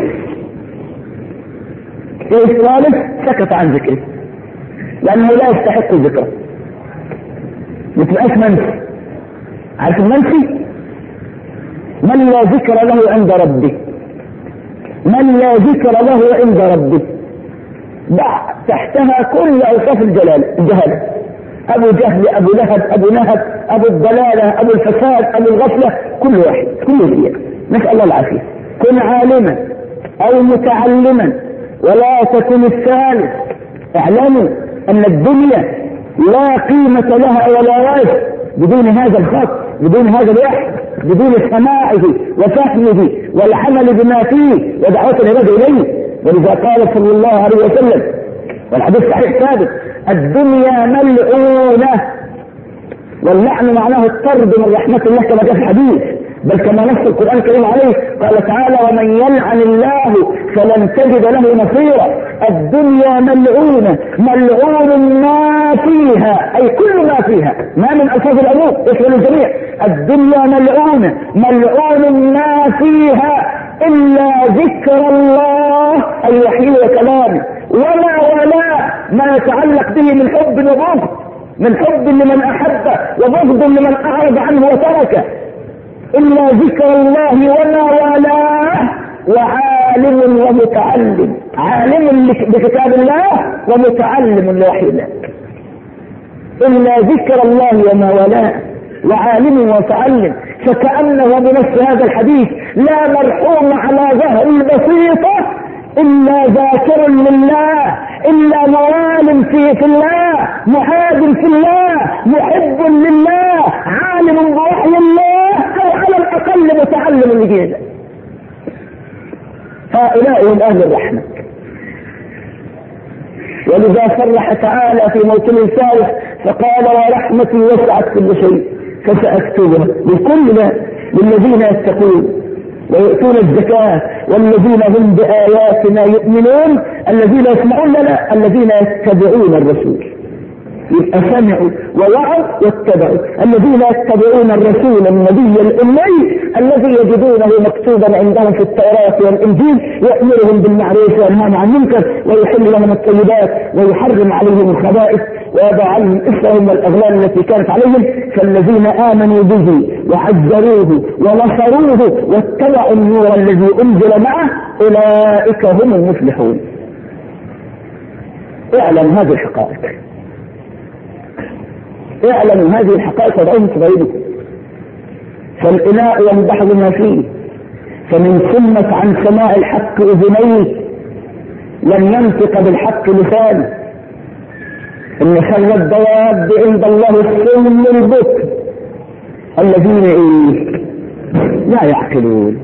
الثالث سكت عن ذكره لانه لا يستحق الذكر. ما تبقاش منسي. عارف المنسي؟ من لا ذكر له عند ربه، من لا ذكر له عند ربه. ضع تحتها كل اوصاف الجهاله. ابو جهل، ابو لهب، ابو نهب، ابو الضلاله، ابو الفساد، ابو الغفله، كل واحد كل شيء. نسال الله العافيه. كن عالما او متعلما ولا تكن الثالث. اعلموا ان الدنيا لا قيمه لها ولا وجه بدون هذا الخط، بدون هذا الوحي، بدون سماعه وفهمه والعمل بما فيه ودعوه العباد اليه. ولذا قال صلى الله عليه وسلم والحديث صحيح ثابت الدنيا ملعونة. واللعن معناه الطرد من رحمة الله كما جاء في الحديث، بل كما نص القرآن الكريم عليه قال تعالى ومن يلعن الله فلن تجد له نصيرا. الدنيا ملعونة، ملعون ما فيها أي كل ما فيها، ما من ألفاظ العموم يشمل الجميع. الدنيا ملعونة ملعون ما فيها إلا ذكر الله أي وحيه وكلامه وما ولا ما يتعلق به من حب وبغض، من حب لمن أحبه وبغض لمن أعرض عنه وتركه. إلا ذكر الله وما والاه وعالم ومتعلم. عالم بكتاب الله ومتعلم لوحي الله. إلا ذكر الله وما والاه وعالم ومتعلم. فكأنه بنفس هذا الحديث لا مرحوم على ظهر البسيطة إلا ذاكر لله، إلا موال في الله، محاد في الله، محب لله، عالم بوحي الله، أو على الأقل متعلم لدينه. هؤلاء هم أهل الرحمة. ولذا صرح تعالى في موطن الثالث فقال ورحمتي وسعت كل شيء فسأكتبها لكل للذين يتقون ويؤتون الزكاة والذين هم بآياتنا يؤمنون الذين يسمعون لنا الذين يتبعون الرسول. يبقى سمعوا ووعوا واتبعوا. الذين يتبعون الرسول النبي الأمي الذي يجدونه مكتوبا عندهم في التوراة والإنجيل يأمرهم بالمعروف وينهاهم عن المنكر ويحل لهم الطيبات ويحرم عليهم الخبائث ويضع عنهم إثرهم والأغلال التي كانت عليهم. فالذين آمنوا به وعزروه ونصروه واتبعوا النور الذي أنزل معه أولئك هم المفلحون. اعلم هذه الحقائق، اعلموا هذه الحقائق ودعوهم تبينكم. فالإناء ينبح بما فيه. فمن ثمة عن سماع الحق أذنيه لم ينطق بالحق لسانه. ان شر الدواب عند الله السم البكم الذين لا يعقلون.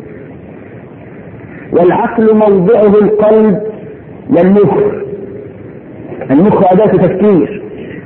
والعقل موضعه القلب والمخ. المخ أداة تفكير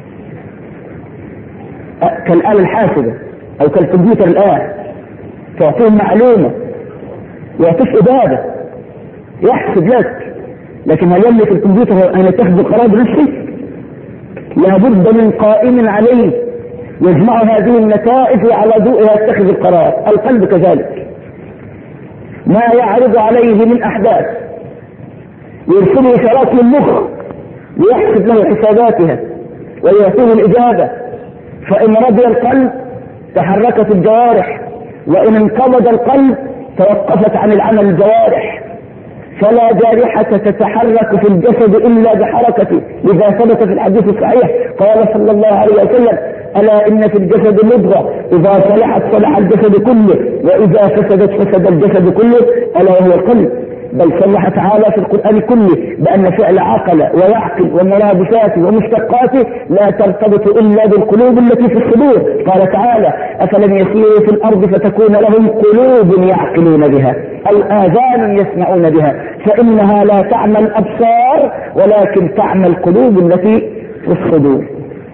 كالآلة الحاسبة أو كالكمبيوتر الآن، تعطيه معلومة يعطيك إجابة يحسب لك، لكن هل يملك الكمبيوتر أن يتخذ القرار بنفسه؟ لابد من قائم عليه يجمع هذه النتائج وعلى ضوئها يتخذ القرار. القلب كذلك، ما يعرض عليه من أحداث يرسل إشارات للمخ ليحسب له حساباتها ويعطيه الإجابة، فإن رضي القلب تحركت الجوارح، وإن انقبض القلب توقفت عن العمل الجوارح. فلا جارحة تتحرك في الجسد إلا بحركته، لذا ثبت في الحديث الصحيح قال صلى الله عليه وسلم: ألا إن في الجسد مضغة إذا صلحت صلح الجسد كله وإذا فسدت فسد الجسد كله، ألا وهو القلب. بل صرح تعالى في القرآن كله بأن فعل عقل ويعقل ومرادفاته ومشتقاته لا ترتبط إلا بالقلوب التي في الصدور. قال تعالى: أفلم يسيروا في الأرض فتكون لهم قلوب يعقلون بها أو آذان يسمعون بها فإنها لا تعمى الأبصار ولكن تعمى القلوب التي في الصدور.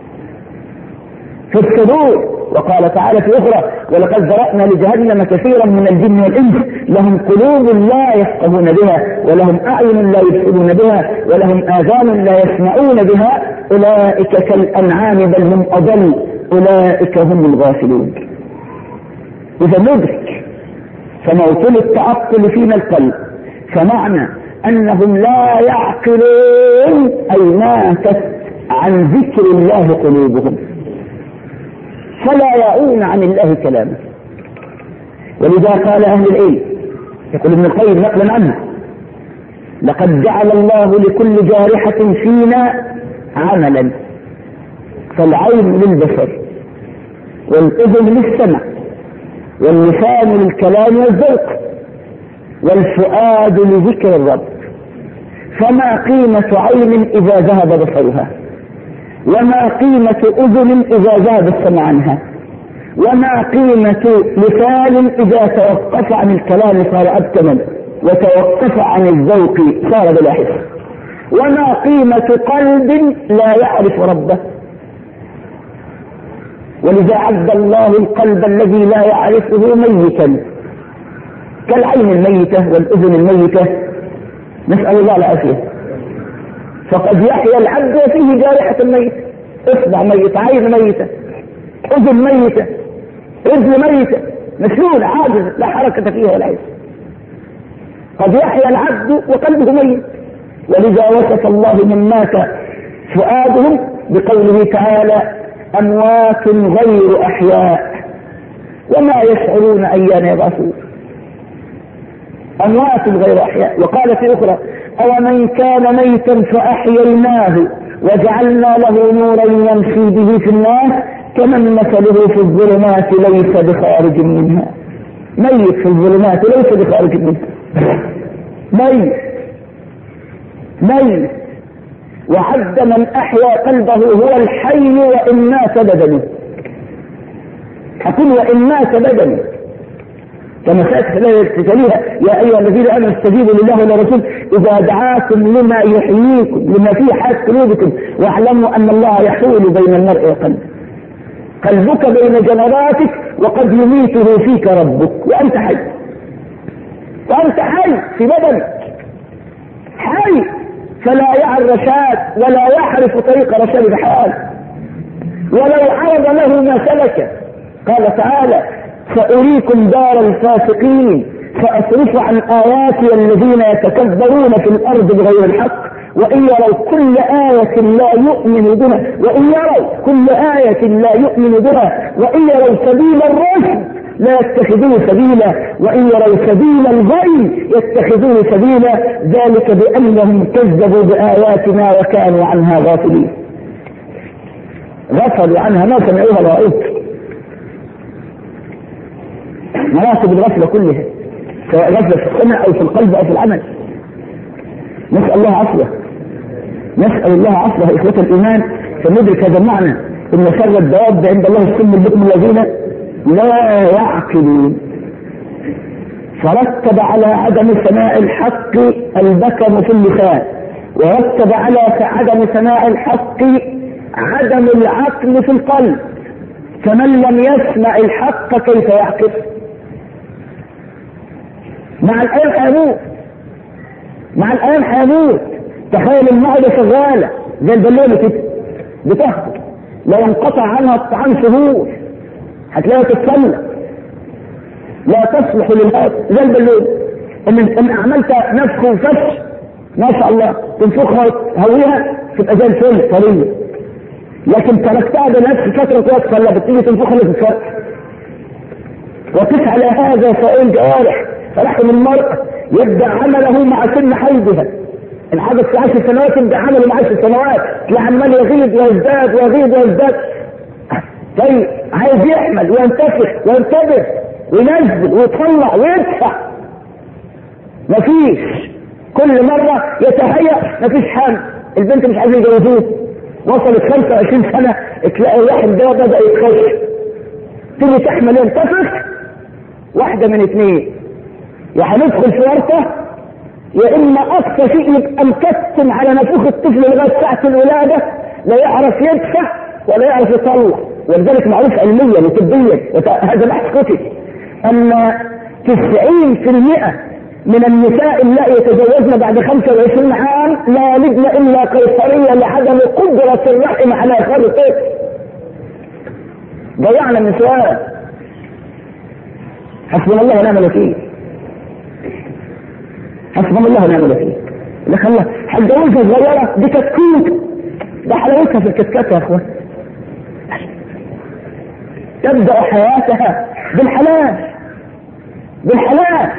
في الصدور. وقال تعالى في أخرى: ولقد ذرأنا لجهنم كثيرا من الجن والإنس لهم قلوب لا يفقهون بها ولهم أعين لا يبصرون بها ولهم آذان لا يسمعون بها أولئك كالأنعام بل هم أضل أولئك هم الغافلون. إذا ندرك فموطن التعقل فينا القلب، فمعنى أنهم لا يعقلون أي ماتت عن ذكر الله قلوبهم، فلا يعون عن الله كلامه. ولذا قال أهل العلم، يقول ابن القيم نقلا عنه: لقد جعل الله لكل جارحة فينا عملا، فالعين للبصر والأذن للسمع واللسان للكلام والذوق والفؤاد لذكر الرب، فما قيمة عين إذا ذهب بصرها، وما قيمة أذن إذا ذهب السمع عنها، وما قيمة لسان إذا توقف عن الكلام صار أبتما وتوقف عن الذوق صار بلا حس، وما قيمة قلب لا يعرف ربه. ولذا عد الله القلب الذي لا يعرفه ميتا كالعين الميتة والأذن الميتة، نسأل الله العافية. فقد يحيا العبد وفيه جارحة ميتة، اصبع ميت، عين ميتة، اذن ميتة، رجل ميتة، مشلول عاجز لا حركة فيها ولا حس. قد يحيا العبد وقلبه ميت. ولذا وصف الله من مات فؤادهم بقوله تعالى: أموات غير أحياء وما يشعرون أيان يبعثون. أموات غير أحياء. وقال في أخرى: أومن كان ميتا فأحييناه وجعلنا له نورا يمشي به في الناس كمن مثله في الظلمات ليس بخارج منها. ميت في الظلمات ليس بخارج منها، ميت. وعد من أحيا قلبه هو الحي وإن مات بدنه. أقول وإن مات بدنه، كما سأتت لا يستجليها: يا أيها الذين آمنوا استجيبوا لله ولرسوله إذا دعاكم لما يحييكم لما فيه حياة قلوبكم واعلموا أن الله يحول بين المرء وقلبه. قلبك بين جنراتك وقد يميته فيك ربك وأنت حي، وأنت حي في بدنك حي، فلا يعي الرشاد ولا يعرف طريق رشاد بحال ولو عرض له ما سلك. قال تعالى: سأريكم دار الفاسقين سأصرف عن آياتي الذين يتكبرون في الأرض بغير الحق وإن يروا كل آية لا يؤمن بها وإن يروا سبيل الرشد لا يتخذوه سبيلا وإن يروا سبيل الغي يتخذوه سبيلا ذلك بأنهم كذبوا بآياتنا وكانوا عنها غافلين. غفلوا عنها ما سمعوها رأيت. مراتب الغفلة كلها، سواء غفلة في السمع أو في القلب أو في العمل. نسأل الله عفوه إخوة الإيمان. فندرك هذا المعنى ان شر الدواب عند الله السم البكم الذين لا يعقلون. فرتب على عدم سماع الحق البكم في اللسان، ورتب على عدم سماع الحق عدم العقل في القلب. فمن لم يسمع الحق كيف يعقل؟ مع الآن هيموت، مع الآن هيموت. تخيل المعدة شغالة زي البلونة كده بتهبط، لو انقطع عنها الطعام شهور هتلاقيها تتسلق، لا تصلح للهواء زي البلونة. ان عملت نفخ وفتش ما شاء الله تنفخها وتهويها تبقى زي الفل طرية، لكن تركتها بنفس فترة توصل بتيجي تنفخها لتتفتح. وقف على هذا سائل جوارح فرحم المرأة يبدأ عمله مع سن حيضها. العدد في 10 سنوات يبدأ عمله مع 10 سنوات، تلاقي عمال يغيض ويزداد ويغيض ويزداد. طيب عايز يحمل وينتفخ وينتبه وينزل ويطلع ويدفع، مفيش. كل مرة يتهيأ مفيش حمل، البنت مش عايزين يجوزوه، وصلت 25 سنة تلاقي واحد ده بدأ يتخش، تيجي تحمل ينتفخ، واحدة من اثنين، يا هندخل في ورطة، يا اما اقصى شيء يبقى مكتم على نفوخ الطفل لغاية ساعة الولادة، لا يعرف يدفع ولا يعرف يطلع. ولذلك معروف علميا وطبيا هذا بحث كتب ان 90% من النساء اللائي يتزوجن بعد 25 عام لا يلدن الا قيصرية لعدم قدرة الرحم على اخراج الطفل. ضيعنا من سؤال. حسبنا الله ونعم الوكيل، حسبنا الله ونعم الوكيل. اللي خلاها هتجوزها صغيرة دي كتكوت، ده حلاوتها في الكتكات يا اخوان. تبدأ حياتها بالحلال بالحلال،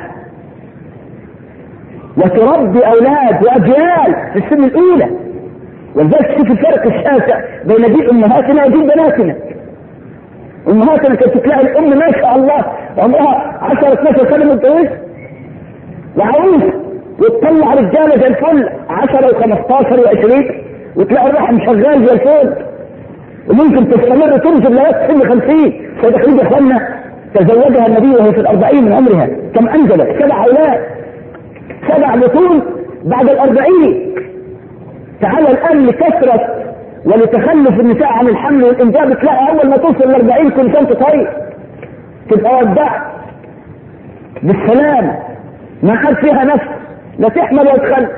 وتربي اولاد واجيال في السن الاولى. ولذلك تشوف الفرق الشاسع بين دين امهاتنا ودين بناتنا. امهاتنا كانت تلاقي الام ما شاء الله عمرها 10 12 سنه متجوزه وعروس، وتطلع رجاله زي الفل 10 و15 و20، وتلاقي الرحم شغال زي الفل، وممكن تستمر تنزل لغايه سن 50. سيدة خديجة اخوانا تزوجها النبي وهي في 40 من عمرها، كم انجبت؟ 7 اولاد، 7 بطون بعد 40. تعال الان لكثرة ولتخلف النساء عن الحمل والانجاب، تلاقي اول ما توصل ل40 كل سنه طيب تبقى ودعت بالسلام، ما عاد فيها نفس لا تحمل ولا تخلف.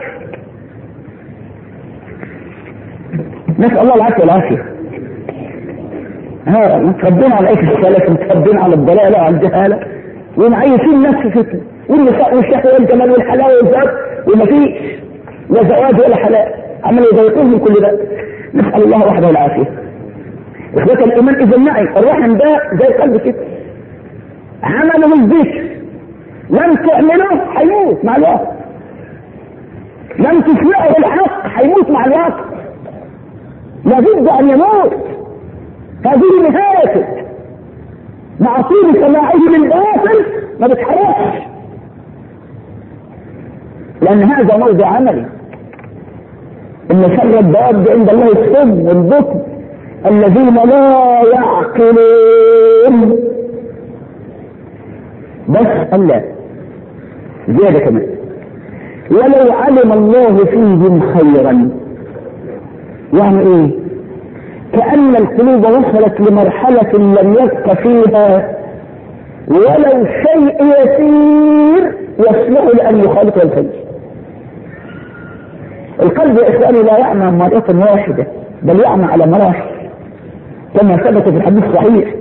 نسال الله العافيه والعافيه. متربين على ايه في السلف، متربين على الضلاله وعلى الجهاله، ومعيشين نفس فتنه، والنساء والشهوه والجمال والحلاوه والزواج، وما فيش لا زواج ولا حلال، عملوا يضايقون من كل ده. نسال الله وحده العافيه. اخوة الايمان اذا نعي الرحم ده زي قلب كده، عمله الذكر، لم تعمله هيموت مع الوقت، لم تسمعه الحق هيموت مع الوقت، لابد ان يموت. هذه نهايته، مع طول سماعه للباطل ما بتحركش، لان هذا موضع عملي. ان شر الدواب عند الله السم والبكم الذين لا يعقلون. بس الله زيادة كمان، ولو علم الله فيهم خيرا. يعني ايه؟ كأن القلوب وصلت لمرحلة لم يبق فيها ولو شيء يسير يصلح لأن يخالط الخير. القلب يا إخواني لا يعمى مرة واحدة، بل يعمى على مراحل، كما ثبت في الحديث الصحيح.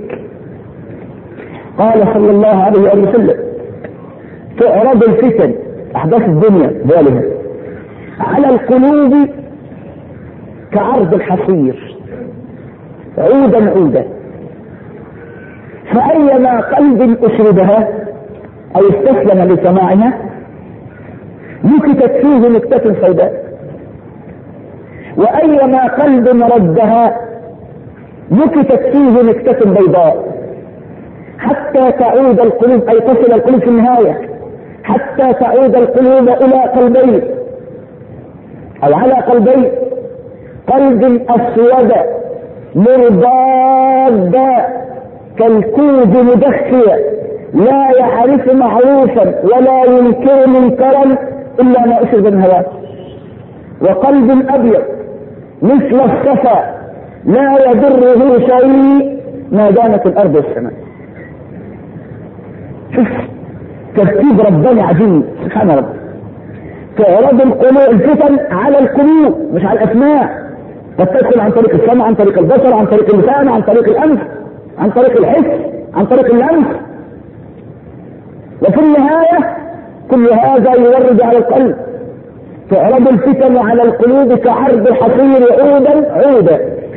قال صلى الله عليه وسلم: تعرض الفتن، أحداث الدنيا ظالمة، على القلوب كعرض الحصير عودا عودا، فأيما قلب أشربها أو استسلم لسماعها نكتت فيه نكتة سوداء، وأيما قلب ردها نكتت فيه نكتة بيضاء، حتى تعود القلوب، أي تصل القلوب في النهاية، حتى تعود القلوب إلى قلبين أو على قلبين، قلب أسود مرباد كالكوز مدخيا لا يعرف معروفا ولا ينكر منكرا إلا ما أشرب من هواه. وقلب أبيض مثل الصفا لا يضره شيء ما دامت الأرض والسماء. شوف ترتيب ربنا عجيب سبحان ربنا. تعرض الفتن على القلوب مش على الأسماء. قد تدخل عن طريق السمع، عن طريق البصر، عن طريق اللسان، عن طريق الأنف، عن طريق الحس، عن طريق اللمس. وفي النهاية كل هذا يورد على القلب. تعرض الفتن على القلوب كعرض الحصير عودا عودا.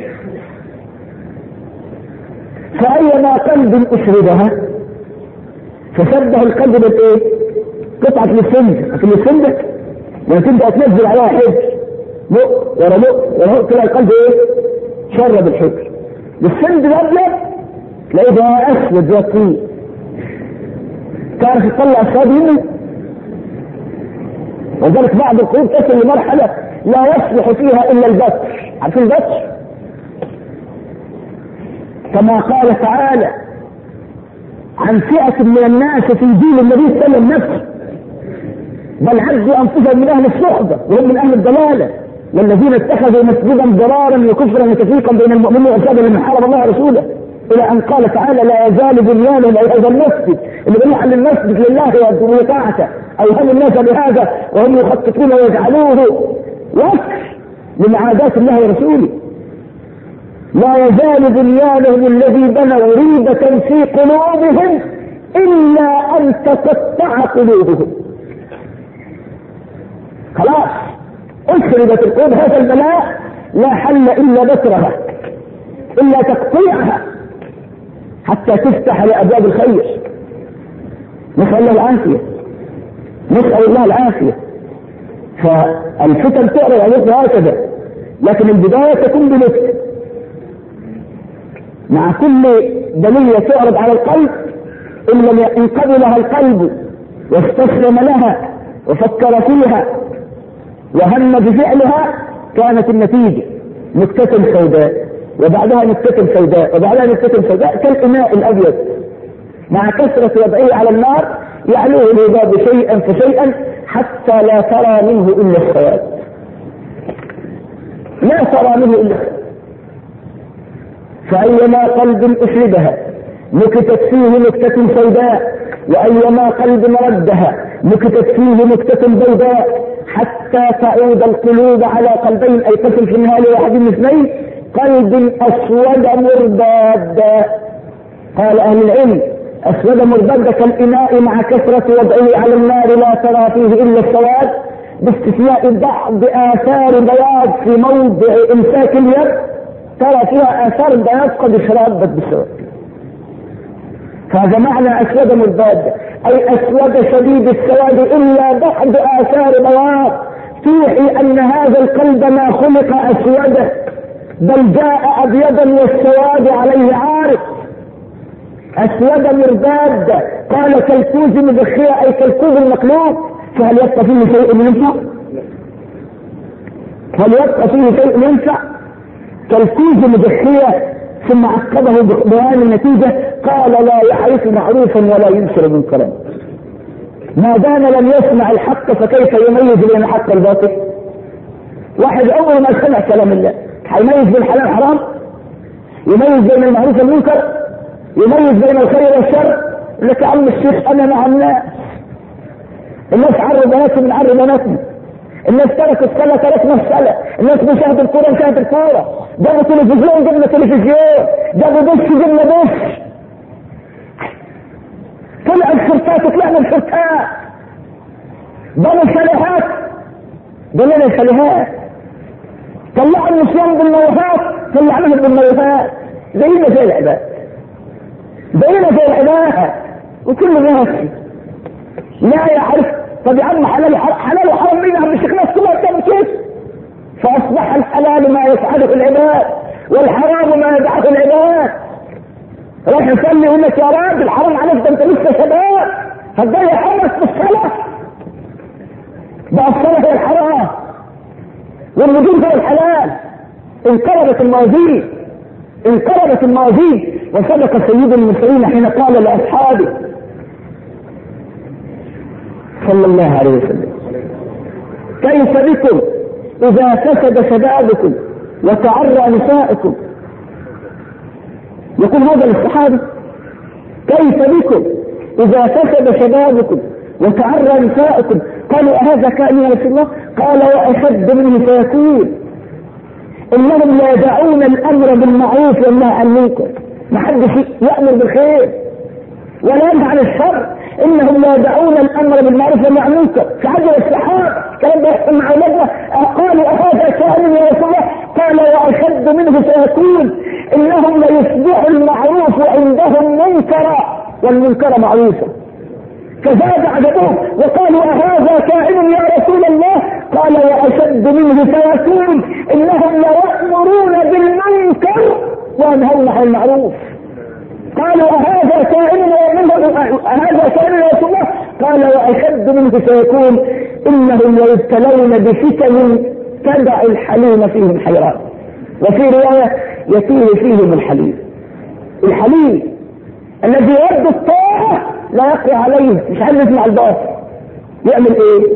فأيما قلب أشربها فشبه القلب بالايه؟ قطعة السند. في السند لما تبدأ تنزل عليها حجر بق ورا بق ورا بق تلاقي القلب ايه؟ شرب الحجر. السند الأبيض تلاقيه ده أسود زي الطين. تعرف تطلع الصواب منه. وذلك بعض القلوب تصل لمرحلة لا يصلح فيها إلا البتر. عارفين البتر؟ كما قال تعالى عن فئة من الناس في دين النبي صلى الله عليه وسلم نفسه بل عدوا أنفسهم من أهل الصحبة وهم من أهل الضلالة والذين اتخذوا مسجدا ضرارا وكفرا وتفريقا بين المؤمنين وإرشادا لمن حارب الله ورسوله إلى أن قال تعالى لا يزال بنيانهم أي هذا المسجد اللي بيروح للمسجد لله وطاعته أو هم الناس بهذا وهم يخططون ويجعلوه وقف لمعاداة الله ورسوله. لا يزال بنيانهم الذي بنوا ريبة في قلوبهم إلا أن تقطع قلوبهم. خلاص أشربت القلوب هذا البلاء لا حل إلا بترها إلا تقطيعها حتى تفتح لأبواب الخير. نسأل الله العافية، نسأل الله العافية. فالفتن تعرض عليك هكذا، لكن البداية تكون بنفسك. مع كل بلية تعرض على القلب إن قبلها القلب واستسلم لها وفكر فيها وهم بفعلها كانت النتيجة نكتة سوداء وبعدها نكتة سوداء وبعدها نكتة سوداء كالإناء الأبيض مع كثرة وضعه على النار يعلوه العباد شيئا فشيئا حتى لا ترى منه إلا السواد. لا ترى منه إلا السواد. فأيما قلب أشربها نكتت فيه نكتة سوداء وأيما قلب ردها نكتت فيه نكتة بيضاء حتى تعود القلوب على قلبين أي قسم في النهاية واحد من اثنين قلب أسود مرباد. قال أهل العلم أسود مرباد كالإناء مع كثرة وضعه على النار لا ترى فيه إلا السواد باستثناء بعض آثار بياض في موضع إمساك اليد ترى فيها آثار البياض قد اشربت بالسواد. فهذا معنى أسود مرباد أي أسود شديد السواد إلا بعض آثار بياض توحي أن هذا القلب ما خلق أسودا بل جاء أبيضا والسواد عليه عارف. أسود مرباد قال كالكوز مدخية أي كالكوز المقلوب. فهل يبقى فيه شيء ينفع؟ هل يبقى فيه شيء ينفع؟ كالكوز مدخية. ثم عقبه بيان النتيجة قال لا يعرف معروفا ولا ينشر منكرا. ما دام لم يسمع الحق فكيف يميز بين الحق والباطل؟ واحد أول ما سمع كلام الله هيميز بين الحلال حرام، يميز بين المعروف والمنكر، يميز بين الخير والشر. لك يا عم الشيخ أنا مع الناس عرض بناتهم من عرض بناتهم، الناس تركوا الصلاة تركنا الصلاة، الناس بيشاهدوا الكورة نشاهد الكورة، جابوا تلفزيون جبنا تلفزيون، جابوا دش جبنا دش، طلع الشرطات وطلعنا الشرطات، بنوا الشاليهات بنينا الشاليهات، طلعوا النسوان بالموهات طلعناهم بالموهات، زينا زي العباد زينا زي العباد. وكل الناس لا يعرف. طب يا عم حلال وحرام مين يا عم الشيخ؟ الناس كلها بتعمل كده. فاصبح الحلال ما يفعله العباد والحرام ما يدعه العباد. راح يصلي يقول لك يا راجل حرام عليك ده انت لسه شباب هتضيع عمرك في الصلاه. بقى الصلاه هي الحرام والوجود هو الحلال انقلبت الموازين. وصدق سيد المرسلين حين قال لاصحابه صلى الله عليه وسلم: كيف بكم اذا فسد شبابكم وتعرى نسائكم؟ يقول هذا للصحابه: كيف بكم اذا فسد شبابكم وتعرى نسائكم؟ قالوا: أهذا كائن يا رسول الله؟ قال: وأشد منه سيكون. إنهم لا يدعون الأمر بالمعروف والنهي عن المنكر، ما حدش يأمر بالخير ولا ينهى عن الشر. إنهم لا يدعون الأمر بالمعروف والنهي عن المنكر. في عهد الصحابة الكلام ده يحصل مع أولادنا. قالوا: أهذا كائن يا رسول الله؟ قال: وأشد منه سيكون. إنهم لا يصبح المعروف عندهم منكرا والمنكر معروفا. فزاد عجبهم وقالوا: أهذا كائن يا رسول الله؟ قال: وأشد منه سيكون. إنهم ليأمرون بالمنكر وينهون عن المعروف. قالوا: أهذا كائن يا رسول الله؟ قال: وأشد منه سيكون. إنهم ليبتلون بفتن تدع الحليم فيهم حيران. وفي رواية: يتيه فيهم الحليم الذي يرد الطاعة لا يقوى عليه، مش عايز يسمع الباطل، يعمل ايه؟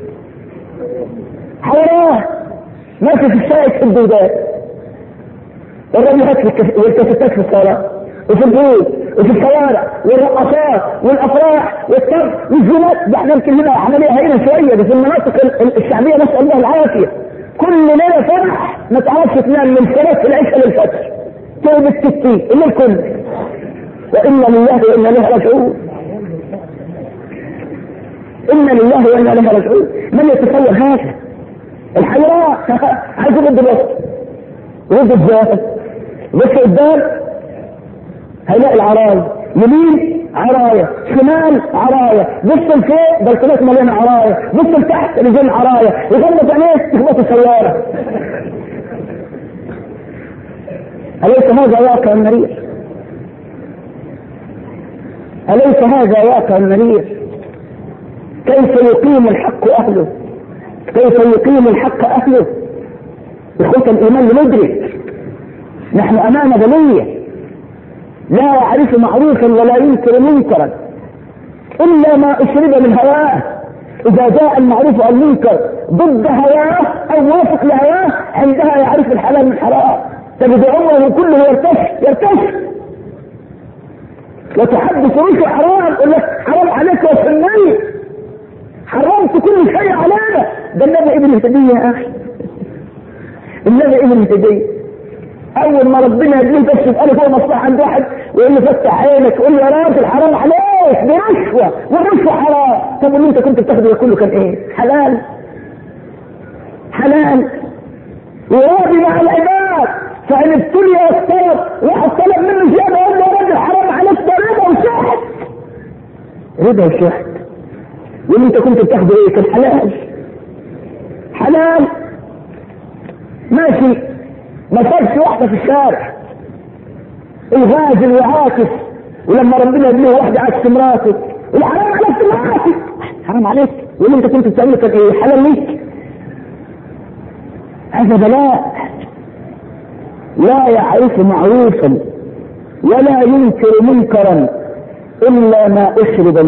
حيران ماشي في الشارع في البلدان، الرميات والكاسيتات في الصلاة وفي البيوت وفي الشوارع والرقصات والافراح والسب والزينات. ده احنا يمكن هنا عمليه هينه شويه، بس المناطق الشعبيه نسال الله العافيه كل ليله فرح ما تعرفش تنام من صلاه العشاء للفجر، تقعد الستين الليل كله. وإنا لله وإنا إليه راجعون. إنا لله وإنا إليه راجعون. من يتصور هذا؟ الحيران عايز يرد الوقت يرد الزاد، بص قدام هيلاقي العراية، يمين عراية، شمال عراية، بص لفوق بلكونات مليانة عراية، بص لتحت رجال عراية، يغمض عينيك تخبط السيارة. أليس هذا واقع مرير؟ أليس هذا واقع مرير؟ كيف يقيم الحق أهله؟ إخوة الإيمان ندرك نحن أمام بلية، لا يعرف معروفا ولا ينكر منكرا إلا ما أشرب من هواه. إذا جاء المعروف أو المنكر ضد هواه أو موافق لهواه عندها يعرف الحلال من الحرام. تجد عمره كله يرتش وتحدث روح حرام، يقول لك حرام عليك يا سني، حرمت كل شيء علينا. ده النبي ابن الهدية يا اخي، النبي ابن الهدية. اول ما ربنا يديه بس يسأله فوق مصلحة عند واحد ويقول له فتح عينك، يقول له يا راجل حرام عليك، دي رشوة والرشوة حرام. طب اللي انت كنت بتاخده كله كان ايه؟ حلال وراضي مع العباد. فان ابتلي والطلب واحد طلب منه زيادة يقول له يا راجل حرام عليك، ده رضا وشحت. واللي انت كنت بتاخده ايه؟ كان حلال ماشي. ما صارش واحدة في الشارع الغازل وعاكس، ولما ربنا يبنيه واحدة عكس مراته والحرام عليك مراتك، حرام عليك. واللي انت كنت بتعمله كان ايه؟ حلال ليك. هذا بلاء. لا يعرف معروفا ولا ينكر منكرا إلا ما أشرب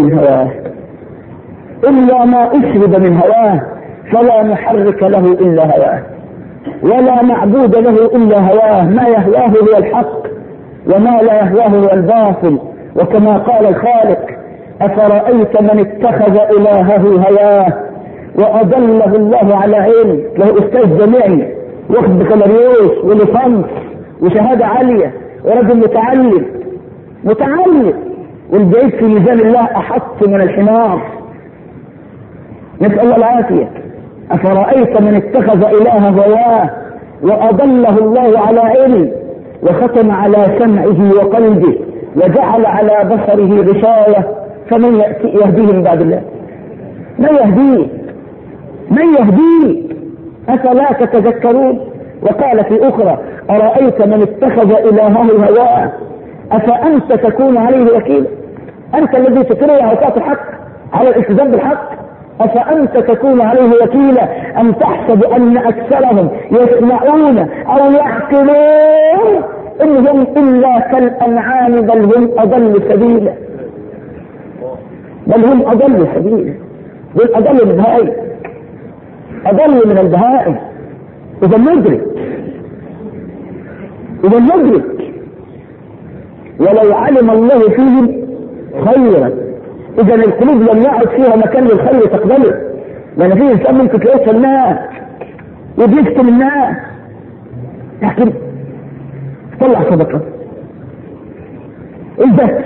من هواه، فلا محرك له إلا هواه ولا معبود له إلا هواه. ما يهواه هو الحق وما لا يهواه هو الباطل. وكما قال الخالق: أفرأيت من اتخذ إلهه هواه وأضله الله على علم. له أستاذ جامعي واخد بكالوريوس وليسانس وشهادة عالية ورجل متعلم والجيد في ميزان الله أحط من الحمار. نسأل الله العافية. أفرأيت من اتخذ إلهه هواه وأضله الله على علم وختم على سمعه وقلبه وجعل على بصره غشاوة فمن يهديه من بعد الله؟ من يهديه؟ أفلا تتذكرون؟ وقال في أخرى: أرأيت من اتخذ إلهه هواه أفأنت تكون عليه وكيلا؟ أنت الذي تكره أوقات الحق على الالتزام بالحق، أفأنت تكون عليه وكيلا أم تحسب أن أكثرهم يسمعون أو يعقلون إنهم إلا كالأنعام بل هم أضل سبيلا بل أضل البهائم أضل من البهائم. إذا ندرك ولو علم الله فيهم خيرا. إذا القلوب لم يعد فيها مكان للخير تقبله، لأن فيه إنسان ممكن تلاقيه الناس وبيكتم الناس، لكن طلع صدقه البس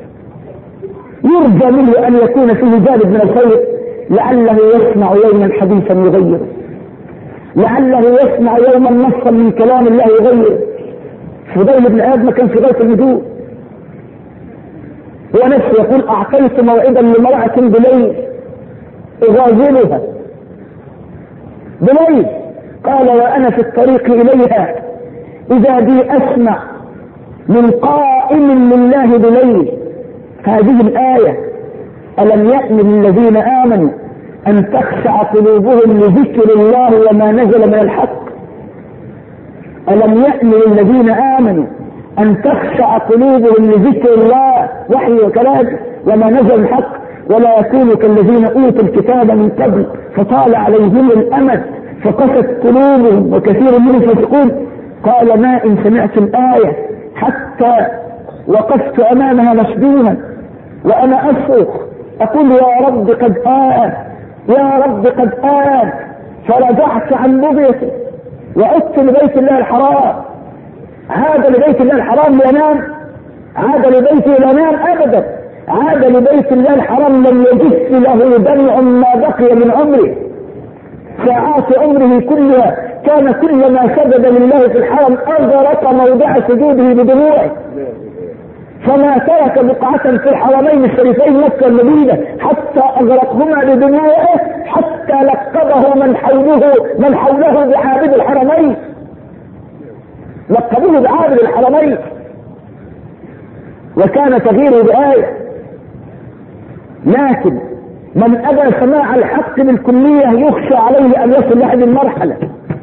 يرجى منه أن يكون فيه جانب من الخير، لعله يسمع يوما حديثا يغيره، لعله يسمع يوما نصا من كلام الله يغيره. فضيل بن آدم كان في غاية الهدوء، هو نفسه يقول أعطيت موعدا لمرأة بليل أغازلها بليل، قال وأنا في الطريق إليها إذا بي أسمع من قائم لله بليل. هذه الآية ألم يأن للذين آمنوا أن تخشع قلوبهم لذكر الله وما نزل من الحق. ألم يأن للذين آمنوا أن تخشع قلوبهم لذكر الله وحي وكلام وما نزل من الحق ولا يكونوا كالذين أوتوا الكتاب من قبل فطال عليهم الأمد فقست قلوبهم وكثير منهم فاسقون. قال ما إن سمعت الآية حتى وقفت أمامها مشدوها وأنا أصرخ أقول يا رب قد آن يا رب قد آن، فرجعت عن بغيتي وعدت لبيت الله الحرام. عاد لبيت الله الحرام لينام؟ عاد لبيته لينام أبدا، عاد لبيت الله الحرام لم يجس له دمع ما بقي من عمره، ساعات عمره كلها كان كلما سجد لله في الحرم أغرق موضع سجوده بدموعه، فما ترك بقعة في الحرمين الشريفين مكة والمدينة حتى أغرقهما بدموعه، حتى لقبه من حوله بعابد الحرمين، لقبوه بعابد الحرمين، وكان تغييره بآية. لكن من أبى سماع الحق بالكلية يخشى عليه أن يصل لهذه المرحلة،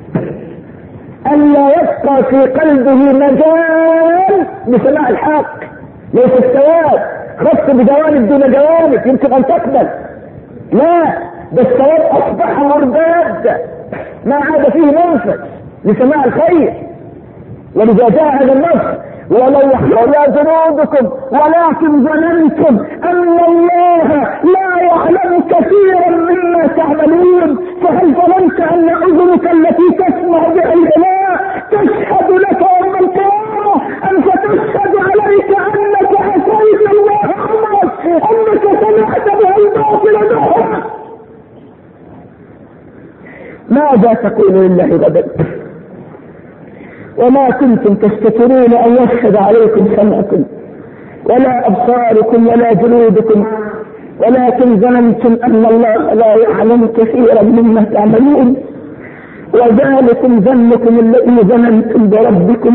أن لا يبقى في قلبه مجال لسماع الحق. ليس الثواب خص بجوانب دون جوانب يمكن أن تقبل، لا، ده الثواب أصبح مرداد ما عاد فيه منفذ لسماع الخير. ولذا جاء هذا النص ولو يحصل جنودكم ولكن ظننتم أن الله لا يعلم كثيرا مما تعملون، فهل ظننت أن أذنك التي تسمع بها الإله تشهد لك يوم القيامة أم ستشهد عليك أنك عصيت الله أمرك، أنك سمعت بها الباطل دهرك؟ ماذا تقول لله غدا؟ وما كنتم تستترون أن يشهد عليكم سمعكم ولا أبصاركم ولا جلودكم، ولكن ظننتم أن الله لا يعلم كثيرا مما تعملون، وذلكم ظنكم الذي ظننتم بربكم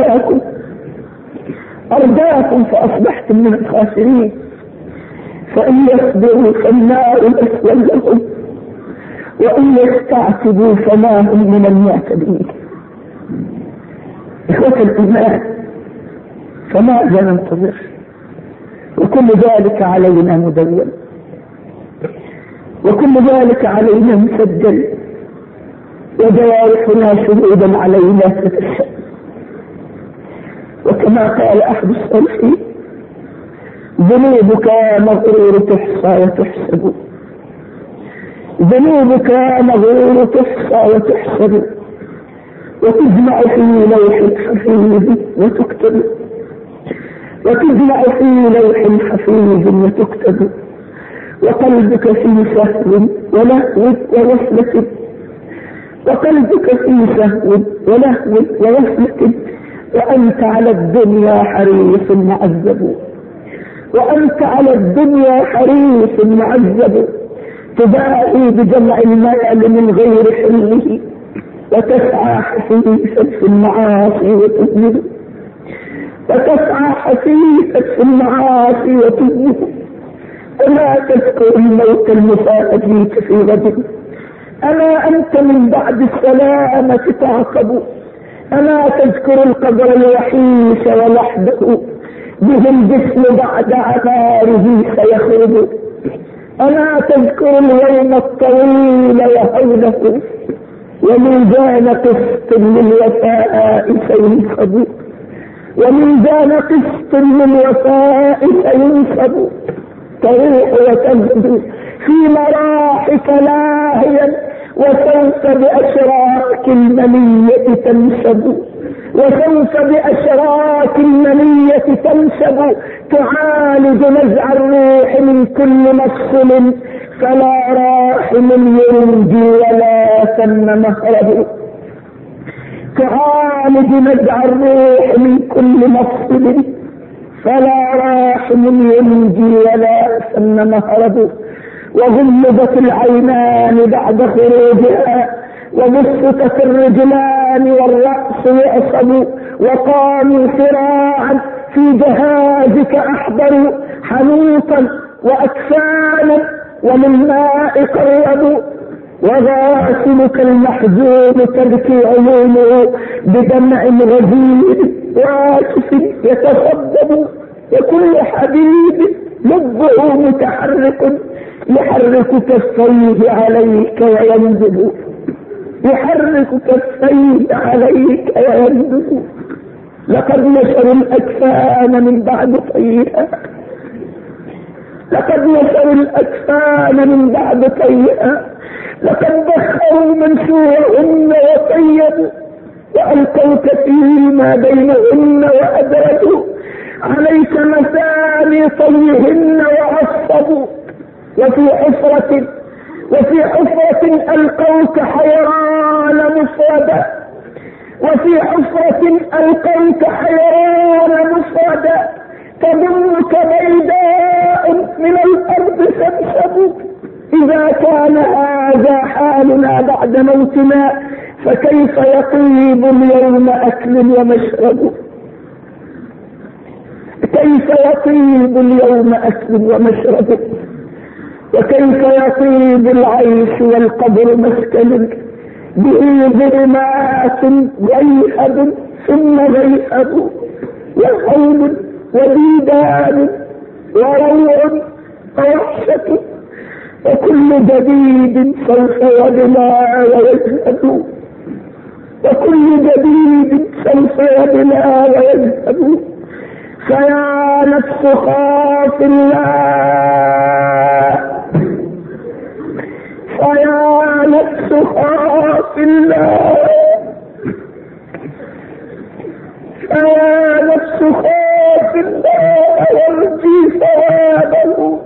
أرداكم فأصبحتم من الخاسرين. فإن يصبروا فالنار مثوى لهم وإن يستعتبوا فما هم من المعتدين. إخوة الإيمان، فماذا ننتظر؟ وكل ذلك علينا مدون، وكل ذلك علينا مسجل، وجوارحنا شهودا علينا تتشهد. وكما قال أحد الصالحين ذنوبك مغرور تحصى وتحسب، ذنوبك مغرور تحصى وتحسب، وتجمع في لوح حفيظ وتكتب، وتجمع في لوح حفيظ وتكتب، وقلبك في سهو ولهو ووصلة، وقلبك في سهو ولهو ووصلة، وأنت على الدنيا حريص معذب، وأنت على الدنيا حريص معذب، تباهي بجمع المال من غير حله، وتسعى حثيثا في المعاصي وتذنب، وتسعى حثيثا في المعاصي وتذنب، ألا تذكر الموت المفاجئ في غد؟ ألا أنت من بعد السلامة تعقب؟ ألا تذكر القبر الوحيش ولحده به الجسم بعد عماره سيخرج؟ ألا تذكر اليوم الطويل وهوله وميزان قسط للوفاء سينصب؟ وميزان قسط للوفاء سينصب. تروح وتبدو في مراحك لاهيا وسوف بأشراك المنية تنسب. وسوف بأشراك المنية تنسب. تعالج نزع الروح من كل مفصل فلا راحم ينجي ولا ثم مهرب. تعالج نزع الروح من كل مفصل فلا راحم ينجي ولا ثم مهرب. وغلبت العينان بعد خروجها وبسطت الرجلان والرأس يعصب. وقاموا سراعا في جهازك أحضروا حنوطا وأكفانا ومن ماء قربوا. وغاسلك المحزون تبكي عيونه بدمع غزير واكف يتصدب. وكل حبيب لبه متحرك يحرك كفيه عليك ويندب. يحرك كفيه عليك ويندب. لقد نشروا الأكفان من بعد طيها. لقد نشروا الأكفان من بعد طيها. لقد بخروا منشورهن وطيبوا وألقوك فيما بينهن وأدرجوا عليك مثاني طيهن وعصبوا. وفي حفرة ألقوك حيران مفردا. وفي حفرة ألقوك حيران مفردا تظنك بيداء من الأرض تنسب. إذا كان هذا حالنا بعد موتنا فكيف يطيب اليوم أكل ومشرب؟ كيف يطيب اليوم أكل ومشرب؟ وكيف يطيب العيش والقبر مسكن به ظلمات غيهب ثم غيهب وحول وديدان وروع ووحشة. وكل جديد سوف يبلى ويذهب. وكل جديد سوف يبلى ويذهب. فيا نفس خاف الله. فيا نفس خاف الله. فيا نفس خاف الله وارجي ثوابه.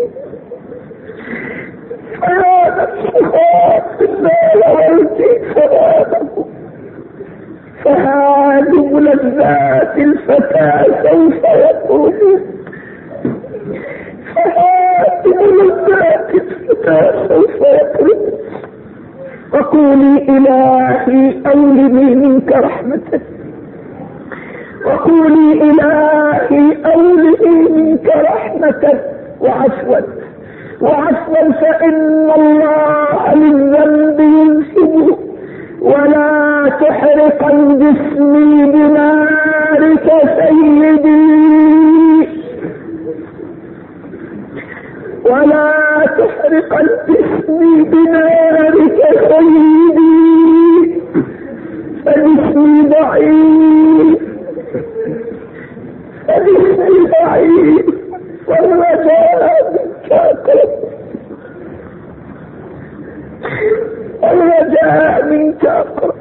فيا نفس خاف الله وارجي ثوابه. فهذه لذات الفتى سوف يخرج. فهذه لذات الفتى سوف يخرج. وقولي إلهي أولني منك رحمة. وقولي إلهي أولني منك رحمة وعفوا فإن الله للذنب ينسب. ولا تحرقن جسمي بنارك سيدي. ولا تحرقن جسمي بنارك سيدي. فجسمي ضعيف. فجسمي ضعيف والرجاء منك أقرب. الرجاء منك أقرب.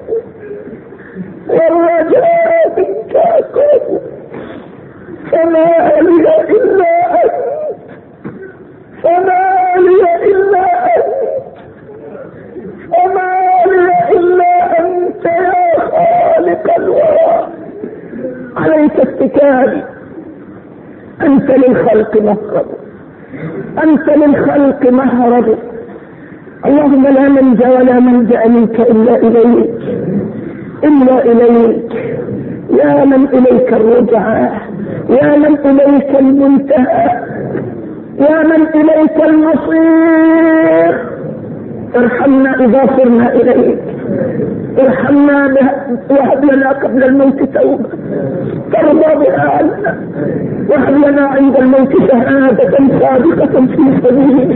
والرجاء منك أقرب. فما لي إلا أنت. فما لي إلا أنت. فما لي إلا أنت يا خالق الورى. عليك اتكالي. أنت للخلق مهرب. أنت للخلق مهرب. اللهم لا منجا ولا ملجأ منك إلا إليك. إلا إليك يا من إليك الرجعة. يا من إليك المنتهى. يا من إليك المصير ارحمنا إذا صرنا إليك، ارحمنا وهب لنا قبل الموت توبة ترضى بها عنا، وهب لنا عند الموت شهادة صادقة في سبيلك،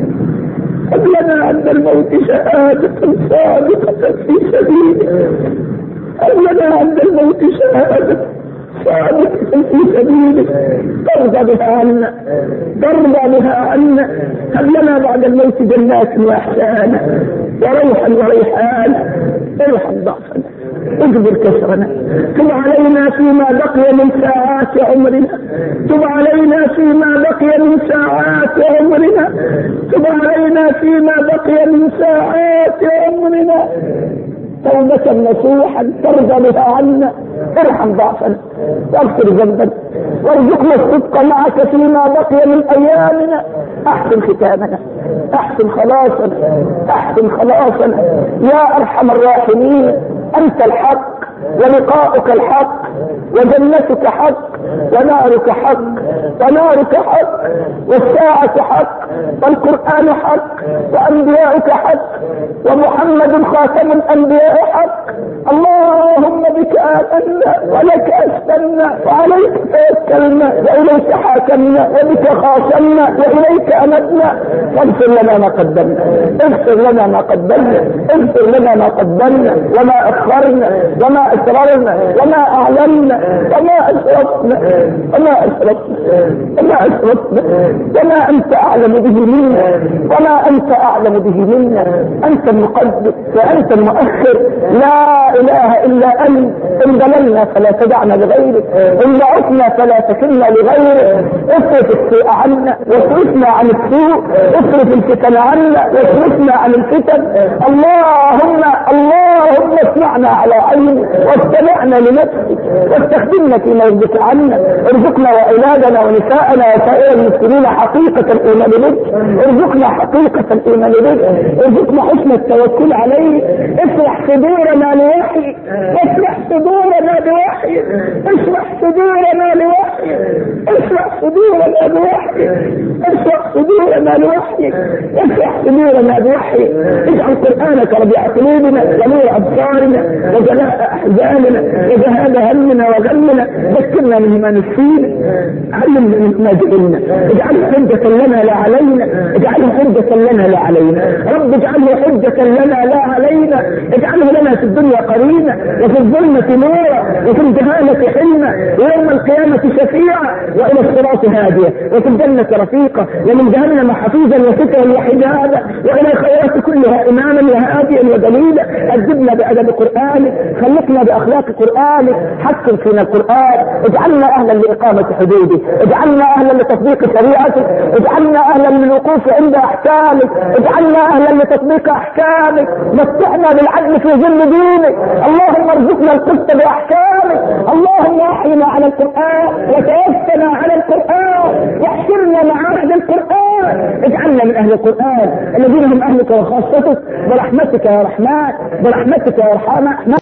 هب لنا عند الموت شهادة صادقة في سبيلك، هب لنا عند الموت شهادة صادقة في سبيلك ترضى بها عنا، ترضى بها عنا، هب لنا بعد الموت جنات وإحسانا وروحا وريحانا، ارحم ضعفنا، اجبر كسرنا، تب علينا فيما بقي من ساعات عمرنا، تب علينا فيما بقي من ساعات عمرنا، تب علينا فيما بقي من ساعات عمرنا توبة نصوحا ترضى بها عنا، ارحم ضعفنا واغفر ذنبنا وارزقنا الصدق معك فيما بقي من ايامنا، احسن ختامنا، احسن خلاصنا، احسن خلاصنا يا ارحم الراحمين. انت الحق ولقاؤك الحق وجنتك حق ونارك حق، ونارك حق والساعة حق والقرآن حق وأنبياؤك حق ومحمد خاتم الأنبياء حق. اللهم بك آمنا ولك أسلمنا وعليك توكلنا وإليك حاكمنا وبك خاصمنا وإليك أمدنا، واغفر لنا ما قدمنا، اغفر لنا ما قدمنا، اغفر لنا ما قدمنا وما أخرنا وما أسررنا وما أعلمنا وما أسرفنا وما أسرفنا وما أسرفنا وما أنت أعلم به منا وما أنت أعلم به منا. أنت المقدم وأنت المؤخر، لا إله إلا أنت. إن ضللنا فلا تدعنا لغيرك، إن ضعفنا فلا تكلنا لغيرك. اصرف السوء عنا واصرفنا عن السوء، اصرف الفتن عنا واصرفنا عن الفتن. اللهم اسمعنا على عينك واستمعنا لنفسك واستخدمنا فيما يرضيك عنا. ارزقنا وأولادنا ونساءنا وسائر المسلمين حقيقة الإيمان بك، ارزقنا حقيقة الإيمان بك، ارزقنا حسن التوكل عليك. اشرح صدورنا لوحي، اشرح صدورنا بوحي، اشرح صدورنا لوحي، اشرح صدورنا بوحي، اشرح صدورنا لوحي، اشرح صدورنا بوحي. اجعل قرآنك ربيع قلوبنا ونور أبصارنا وجلاء أحزاننا وذهاب همنا وغمنا. ذكرنا مما نسينا، علمنا مما جهلنا، اجعله حجة لنا لا علينا، اجعله حجة لنا لا علينا. رب اجعله حجة لنا لا علينا، اجعله لنا في الدنيا قرينا وفي الظلمة نورا وفي الجهالة حلما ويوم القيامة شفيعا وإلى الصراط هادية وفي الجنة رفيقا ومن جهنم حفيظا وسترا وحجابا وإلى الخيرات كلها إماما وهاديا ودليلا. أدبنا بأدب قرآنك، خلقنا بأخلاق قرآنك، حكم فينا القرآن، اجعلنا أهلا لإقامة حدودك، اجعلنا أهلا لتطبيق شريعتك، اجعلنا أهلا للوقوف عند أحكامك، اجعلنا أهلا لتطبيق أحكامك. متعنا بالعدل في ظل دينك. اللهم ارزقنا القسط بأحكامك. اللهم احينا على القرآن وتوفنا على القرآن واحشرنا مع أهل القرآن. اجعلنا من أهل القرآن الذين هم أهلك وخاصتك برحمتك يا رحمن، برحمتك يا رحمن.